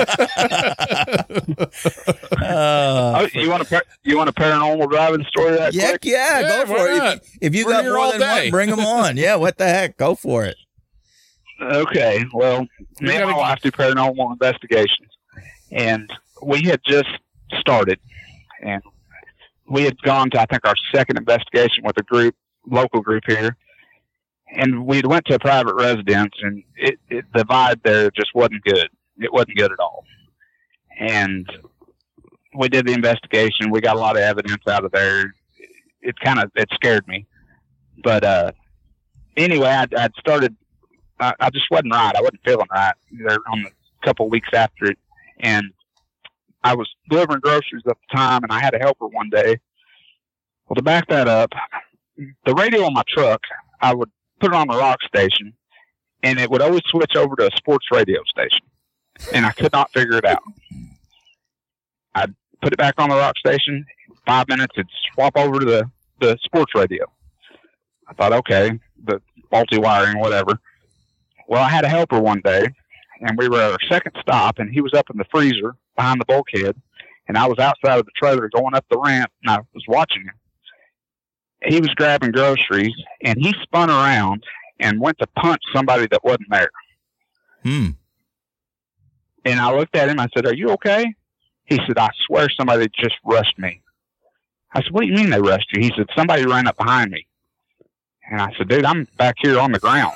uh, oh, you want a par- you want a paranormal driving story? That yeah, quick? yeah, Yeah, go why for it. not? If, if you We're got here more all than day. one, bring them on. Yeah, what the heck? Go for it. Okay. Well, We me and gotta- my wife do paranormal investigations, and we had just started, and we had gone to I think our second investigation with a group, local group here, and we went to a private residence, and it, it the vibe there just wasn't good. It wasn't good at all, and we did the investigation. We got a lot of evidence out of there. It kind of it scared me, but uh, anyway, I'd, I'd started. I, I just wasn't right. I wasn't feeling right there on the couple weeks after it, and I was delivering groceries at the time, and I had a helper one day. Well, to back that up, the radio on my truck, I would put it on the rock station, and it would always switch over to a sports radio station, and I could not figure it out. I'd put it back on the rock station. Five minutes, it'd swap over to the, the sports radio. I thought, okay, the faulty wiring, whatever. Well, I had a helper one day, and we were at our second stop, and he was up in the freezer behind the bulkhead, and I was outside of the trailer going up the ramp, and I was watching him. He was grabbing groceries, and he spun around and went to punch somebody that wasn't there. Hmm. And I looked at him. I said, "Are you okay?" He said, "I swear somebody just rushed me." I said, "What do you mean they rushed you?" He said, "Somebody ran up behind me." And I said, "Dude, I'm back here on the ground."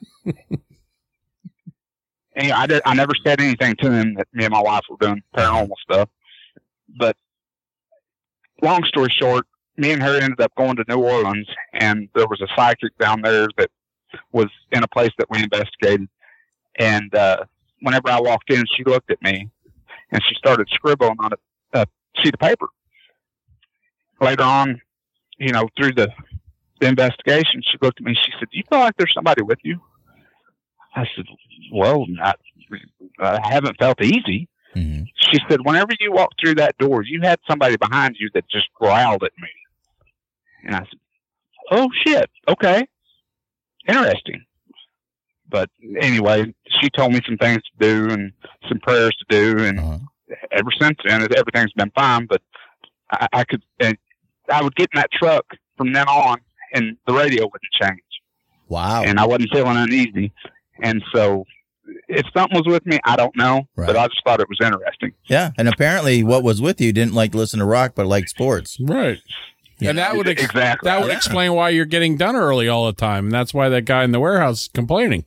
And I, did, I never said anything to him that me and my wife were doing paranormal stuff. But long story short, me and her ended up going to New Orleans, and there was a psychic down there that was in a place that we investigated. And uh, whenever I walked in, she looked at me, and she started scribbling on a, a sheet of paper. Later on, you know, through the, the investigation, she looked at me, she said, "Do you feel like there's somebody with you?" I said, "Well, I, I haven't felt easy." Mm-hmm. She said, "Whenever you walked through that door, you had somebody behind you that just growled at me." And I said, "Oh, shit. Okay. Interesting." But anyway, she told me some things to do and some prayers to do. And Uh-huh. ever since then, everything's been fine. But I, I could, and I would get in that truck from then on, and the radio wouldn't change. Wow. And I wasn't feeling uneasy. And so if something was with me, I don't know, Right. but I just thought it was interesting. Yeah, and apparently, what was with you didn't like listen to rock, but liked sports. Right. Yeah. And that would ex- Exactly. that would Yeah. explain why you're getting done early all the time. And that's why that guy in the warehouse is complaining.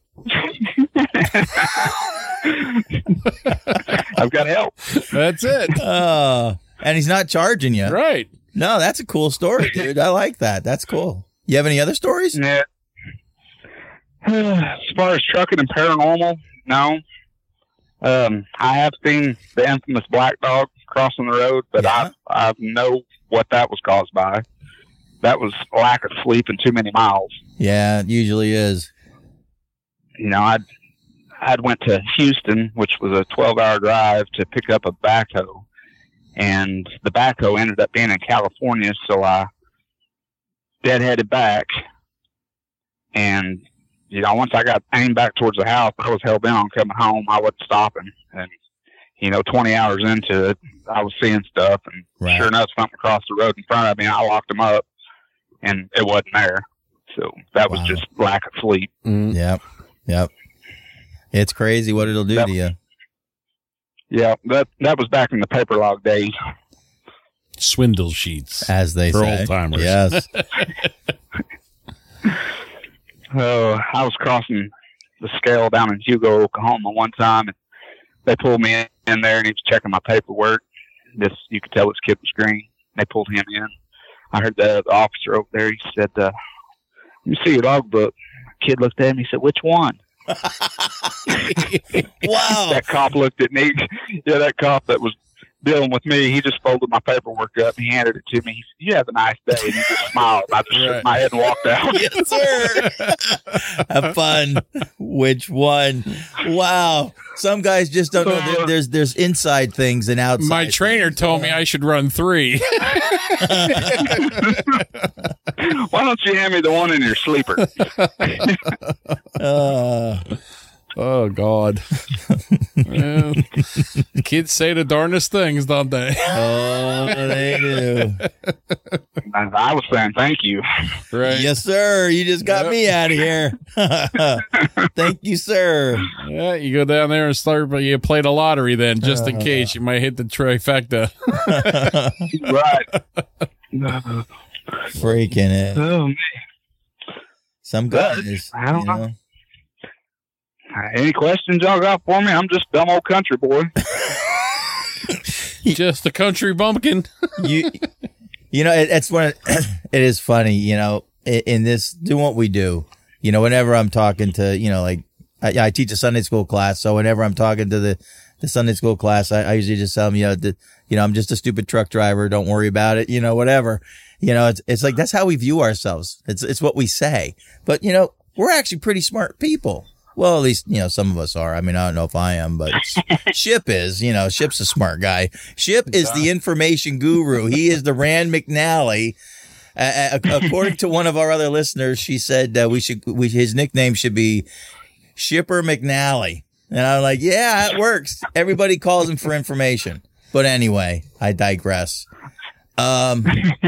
I've got help. That's it. Uh, and he's not charging you. Right. No, that's a cool story, dude. I like that. That's cool. You have any other stories? Yeah. As far as trucking and paranormal, no. Um, I have seen the infamous black dog crossing the road, but Yeah. I I know what that was caused by. That was lack of sleep and too many miles. Yeah, it usually is. You know, I'd I'd went to Houston, which was a twelve-hour drive, to pick up a backhoe, and the backhoe ended up being in California, so I deadheaded back, And, you know, once I got aimed back towards the house, I was hell bent on coming home. I wasn't stopping. And, you know, twenty hours into it, I was seeing stuff. And Right. sure enough, something across the road in front of me, I locked him up, and it wasn't there. So that was Wow. just lack of sleep. Mm. Yep. Yep. It's crazy what it'll do That- to you. Yeah, that that was back in the paper log days. Swindle sheets. As they For say. old-timers. Yes. Uh, I was crossing the scale down in Hugo, Oklahoma one time, and they pulled me in, in there, and he was checking my paperwork. This, you could tell this kid was green. They pulled him in. I heard the, the officer over there. He said, uh, "Let me see your logbook." Kid looked at me. He said, "Which one?" Wow. That cop looked at me. Yeah, that cop that was dealing with me, he just folded my paperwork up. He handed it to me. He said, "You have a nice day." And he just smiled. I just Right. shook my head and walked out. Yes, sir. Have fun. Which one? Wow. Some guys just don't know. There, there's there's inside things and outside. My trainer things. told me I should run three. Why don't you hand me the one in your sleeper? Uh, Oh, God. Well, kids say the darndest things, don't they? oh, they do. And I was saying thank you. Right. Yes, sir. You just got Yep. me out of here. Thank you, sir. Yeah, you go down there and start, but you play the lottery then, just in case you might hit the trifecta. Right. Freaking it. Oh, man. Some guys. I don't you know. Any questions y'all got for me? I'm just dumb old country boy. Just a country bumpkin. you you know it, it's when it, it is funny, you know, in, in this do what we do, you know, whenever I'm talking to, you know, like I, I teach a Sunday school class, so whenever I'm talking to the the Sunday school class, I, I usually just tell them, you know, the, you know, I'm just a stupid truck driver, don't worry about it, you know, whatever, you know, it's it's like that's how we view ourselves. It's it's what we say, but you know, we're actually pretty smart people. Well, at least, you know, some of us are. I mean, I don't know if I am, but Ship is, you know, Ship's a smart guy. Ship is the information guru. He is the Rand McNally. Uh, according to one of our other listeners, she said uh, we should, we, his nickname should be Shipper McNally. And I'm like, yeah, it works. Everybody calls him for information. But anyway, I digress. Um,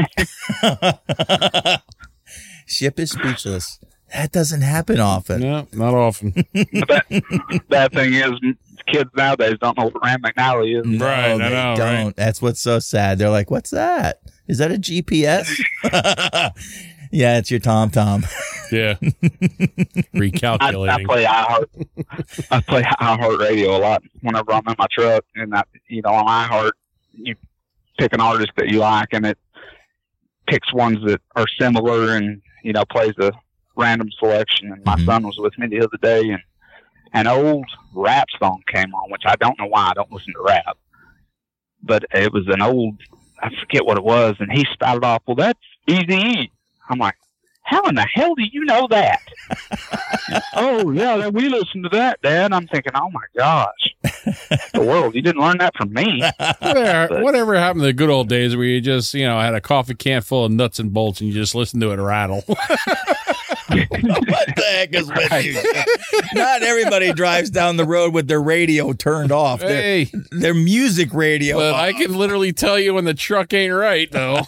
Ship is speechless. That doesn't happen often. No, not often. That, bad thing is, kids nowadays don't know what Rand McNally is. No, Right, I they know, don't. right? That's what's so sad. They're like, "What's that? Is that a G P S?" Yeah, it's your Tom Tom. Yeah. I, I Recalculating. play iHeart. I play iHeart Radio a lot whenever I'm in my truck, and that, you know, on iHeart, you pick an artist that you like, and it picks ones that are similar, and you know, plays a random selection. And my Mhm. son was with me the other day, and an old rap song came on, which I don't know why I don't listen to rap, but it was an old, I forget what it was, and he started off, "Well, that's Easy." I'm like, "How in the hell do you know that?" "Oh yeah, we listen to that, Dad." I'm thinking, "Oh my gosh, the world! You didn't learn that from me." Whatever, whatever happened to the good old days where you just, you know, had a coffee can full of nuts and bolts and you just listened to it rattle? What the heck is with you? Not everybody drives down the road with their radio turned off. Their, Hey, their music radio. but off. I can literally tell you when the truck ain't right, though.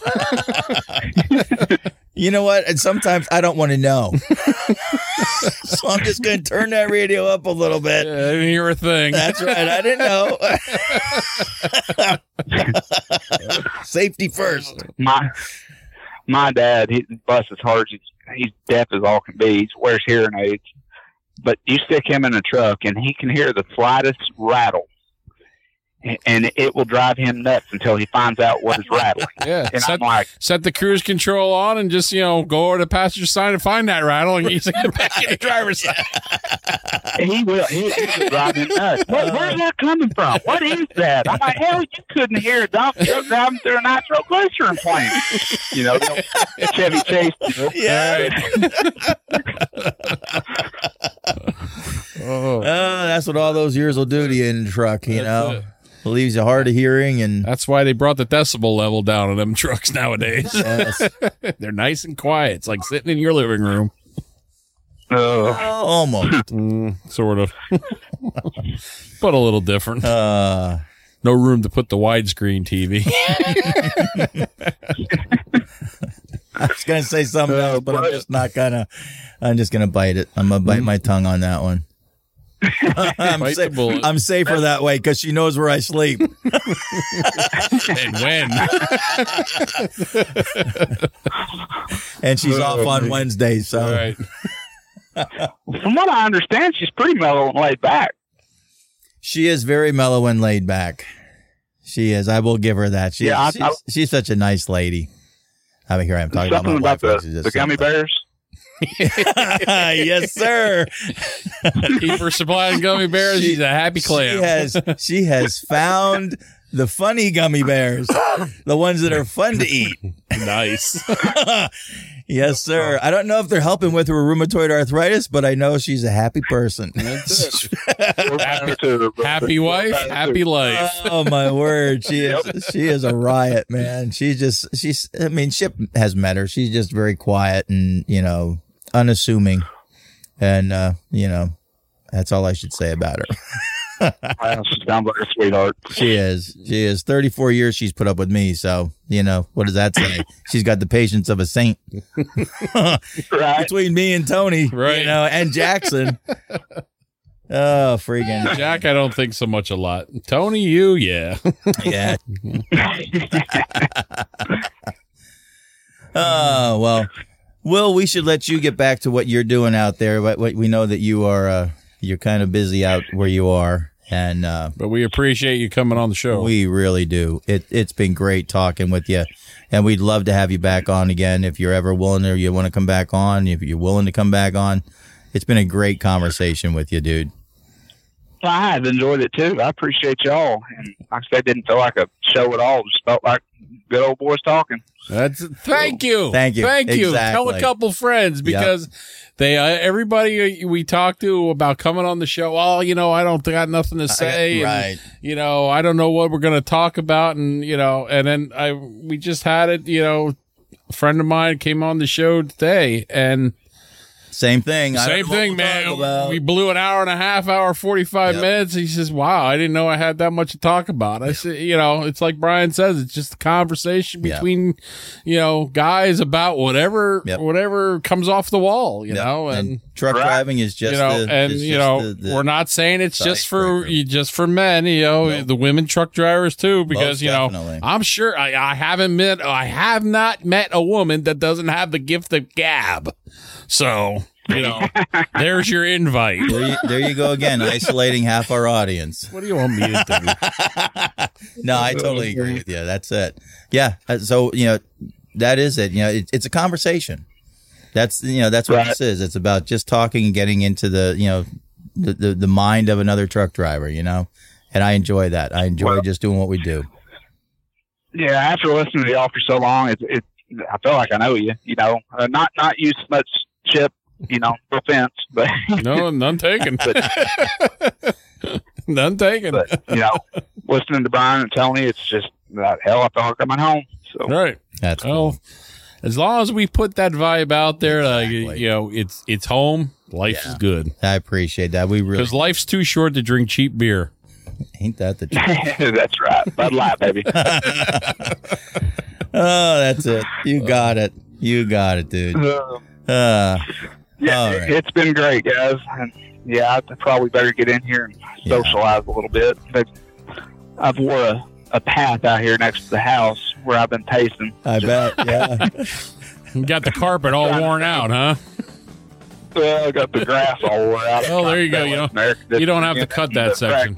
You know what? And sometimes I don't want to know. So I'm just going to turn that radio up a little bit. I didn't hear a thing. That's right. I didn't know. Safety first. my my dad, he busts his heart. He's, he's deaf as all can be. He wears hearing aids, but you stick him in a truck, and he can hear the slightest rattle, and it will drive him nuts until he finds out what is rattling. Yeah, And set, I'm like, set the cruise control on and just, you know, go over to the passenger side and find that rattle and you get back in the driver's side. he will. He, he will drive him nuts. What, where's that coming from? What is that? I'm like, hell, you couldn't hear a dump truck driving through a nitroglycerin plant. You know, the Chevy Chase. You know? Yeah. Oh, Oh, that's what all those years will do to you in the truck, you That's know. it. It leaves you hard of hearing and that's why they brought the decibel level down on them trucks nowadays. yes. They're nice and quiet. It's like sitting in your living room. Uh, Almost. Mm, sort of. But a little different. Uh, No room to put the widescreen T V. I was gonna say something else, but I'm just not gonna. I'm just gonna bite it. I'm gonna bite my tongue on that one. I'm, Bite sa- the bullet. I'm safer that way because she knows where I sleep. And when? And she's off on Wednesdays, so All right. from what I understand, she's pretty mellow and laid back. she is very mellow and laid back. She is. I will give her that. She, Yeah, I- she's, I- she's such a nice lady. I mean, here I am talking Something about my about wife. the, She's just the gummy something. bears. Yes, sir. Keep her supplying gummy bears. She's a happy clam. She has she has found the funny gummy bears, the ones that are fun to eat. Nice. Yes, sir. I don't know if they're helping with her rheumatoid arthritis, but I know she's a happy person. That's it. Happy, Happy wife, happy life. Oh my word, she is she is a riot, man. She's just she's I mean, Ship has met her. She's just very quiet and, you know, unassuming. And uh, you know, that's all I should say about her. She sounds like a sweetheart. She is. She is. thirty-four years she's put up with me, so, you know, what does that say? She's got the patience of a saint. Right. Between me and Tony, Right. you know, and Jackson. Oh, freaking. Jack, I don't think so much a lot. Tony, you, yeah. Yeah. Oh, well, Will, we should let you get back to what you're doing out there. But what- we know that you are, uh, you're kind of busy out where you are. And, uh, But we appreciate you coming on the show. we really do. It, it's been great talking with you. And we'd love to have you back on again if you're ever willing or you want to come back on. If you're willing to come back on, it's been a great conversation with you, dude. I have enjoyed it too. I appreciate y'all. And like I said, didn't feel like a show at all. Just felt like good old boys talking. That's thank you, Thank you. thank you. Tell a Exactly. couple friends because they, uh, everybody we talk to about coming on the show. Oh, you know, I don't got nothing to say. got- and, right. you know, I don't know what we're gonna talk about, and you know, and then I we just had it. You know, a friend of mine came on the show today, and Same thing. I don't same know what thing, we'll talk man. about. We blew an hour and a half, hour forty-five Yep. minutes. He says, "Wow, I didn't know I had that much to talk about." I said, "You know, it's like Brian says, it's just a conversation Yeah. between, you know, guys about whatever, Yep. whatever comes off the wall, you Yep. know." And, truck Right. driving is just you know, the, and is you just know, the- the- we're not saying it's the just for icebreaker. you, just for men. You know, No. the women truck drivers too, because Most you know, definitely. I'm sure I, I haven't met, I have not met a woman that doesn't have the gift of gab. So. You know, there's your invite. There you, there you go again, isolating half our audience. What do you want me to do? No, I totally agree with you. That's it. Yeah. uh, So, you know, that is it. You know, it, it's a conversation. That's, you know, that's what Right. this is. It's about just talking and getting into the, you know, the, the, the mind of another truck driver, you know, and I enjoy that. I enjoy Well- just doing what we do. Yeah, after listening to y'all for so long, it, it I feel like I know you. You know, uh, not not you so much, Chip. You know, no offense, but No, none taken. None taken. but you know, listening to Brian and Tony, it's just uh, hell. I feel like I'm at home. So Right. That's Well, cool. as long as we put that vibe out there, like, Exactly. you know, it's it's home. Life Yeah. is good I appreciate that. We really because life's too short to drink cheap beer. ain't that the truth. that's right. Bud Light, baby. Oh, that's it. You got it. You got it, dude. Uh, Uh, yeah, All it- right. it's been great, guys. And yeah, I probably better get in here and Yeah. socialize a little bit. But I've wore a, a path out here next to the house where I've been pacing. I bet. Yeah. You got the carpet all worn out, huh? Well, I got the grass all wore out. Oh, there you go. You don't- you don't have to cut that section.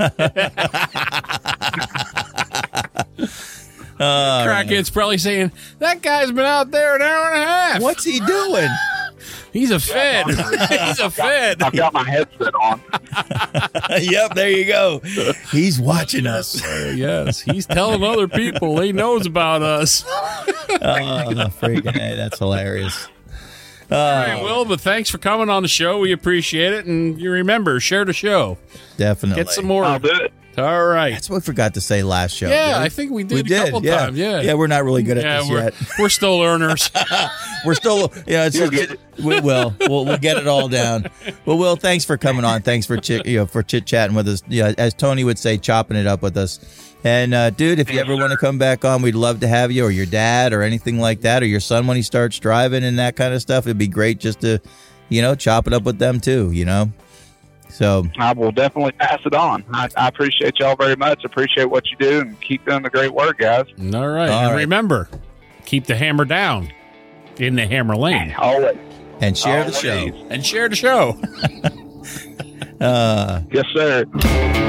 Uh, Crackhead's probably saying that guy's been out there an hour and a half. what's he doing? He's a fed. He's a fed. I've got my headset on. Yep, there you go. He's watching us. Uh, yes, he's telling other people he knows about us. Oh, freaking hey, that's hilarious. All Uh, right, Will, but thanks for coming on the show. We appreciate it. And you remember, share the show. definitely. Get some more I'll do it. All right. That's what we forgot to say last show. Yeah, right? I think we did We a did. couple yeah. times. Yeah. Yeah, we're not really good at Yeah, this we're, yet. we're still learners. We're still, yeah, it's, You'll get it. we will. We'll we'll get it all down. Well, Will, thanks for coming on. Thanks for chit, you know, for chit chatting with us. Yeah, as Tony would say, chopping it up with us. And uh, dude, if you ever want to come back on, we'd love to have you, or your dad, or anything like that, or your son when he starts driving and that kind of stuff. It'd be great just to, you know, chop it up with them too. You know. So I will definitely pass it on. I, I appreciate y'all very much. Appreciate what you do, and keep doing the great work, guys. All right. All and right. remember, keep the hammer down in the hammer lane. Always. and share the Always. show. And share the show. Uh, Yes, sir.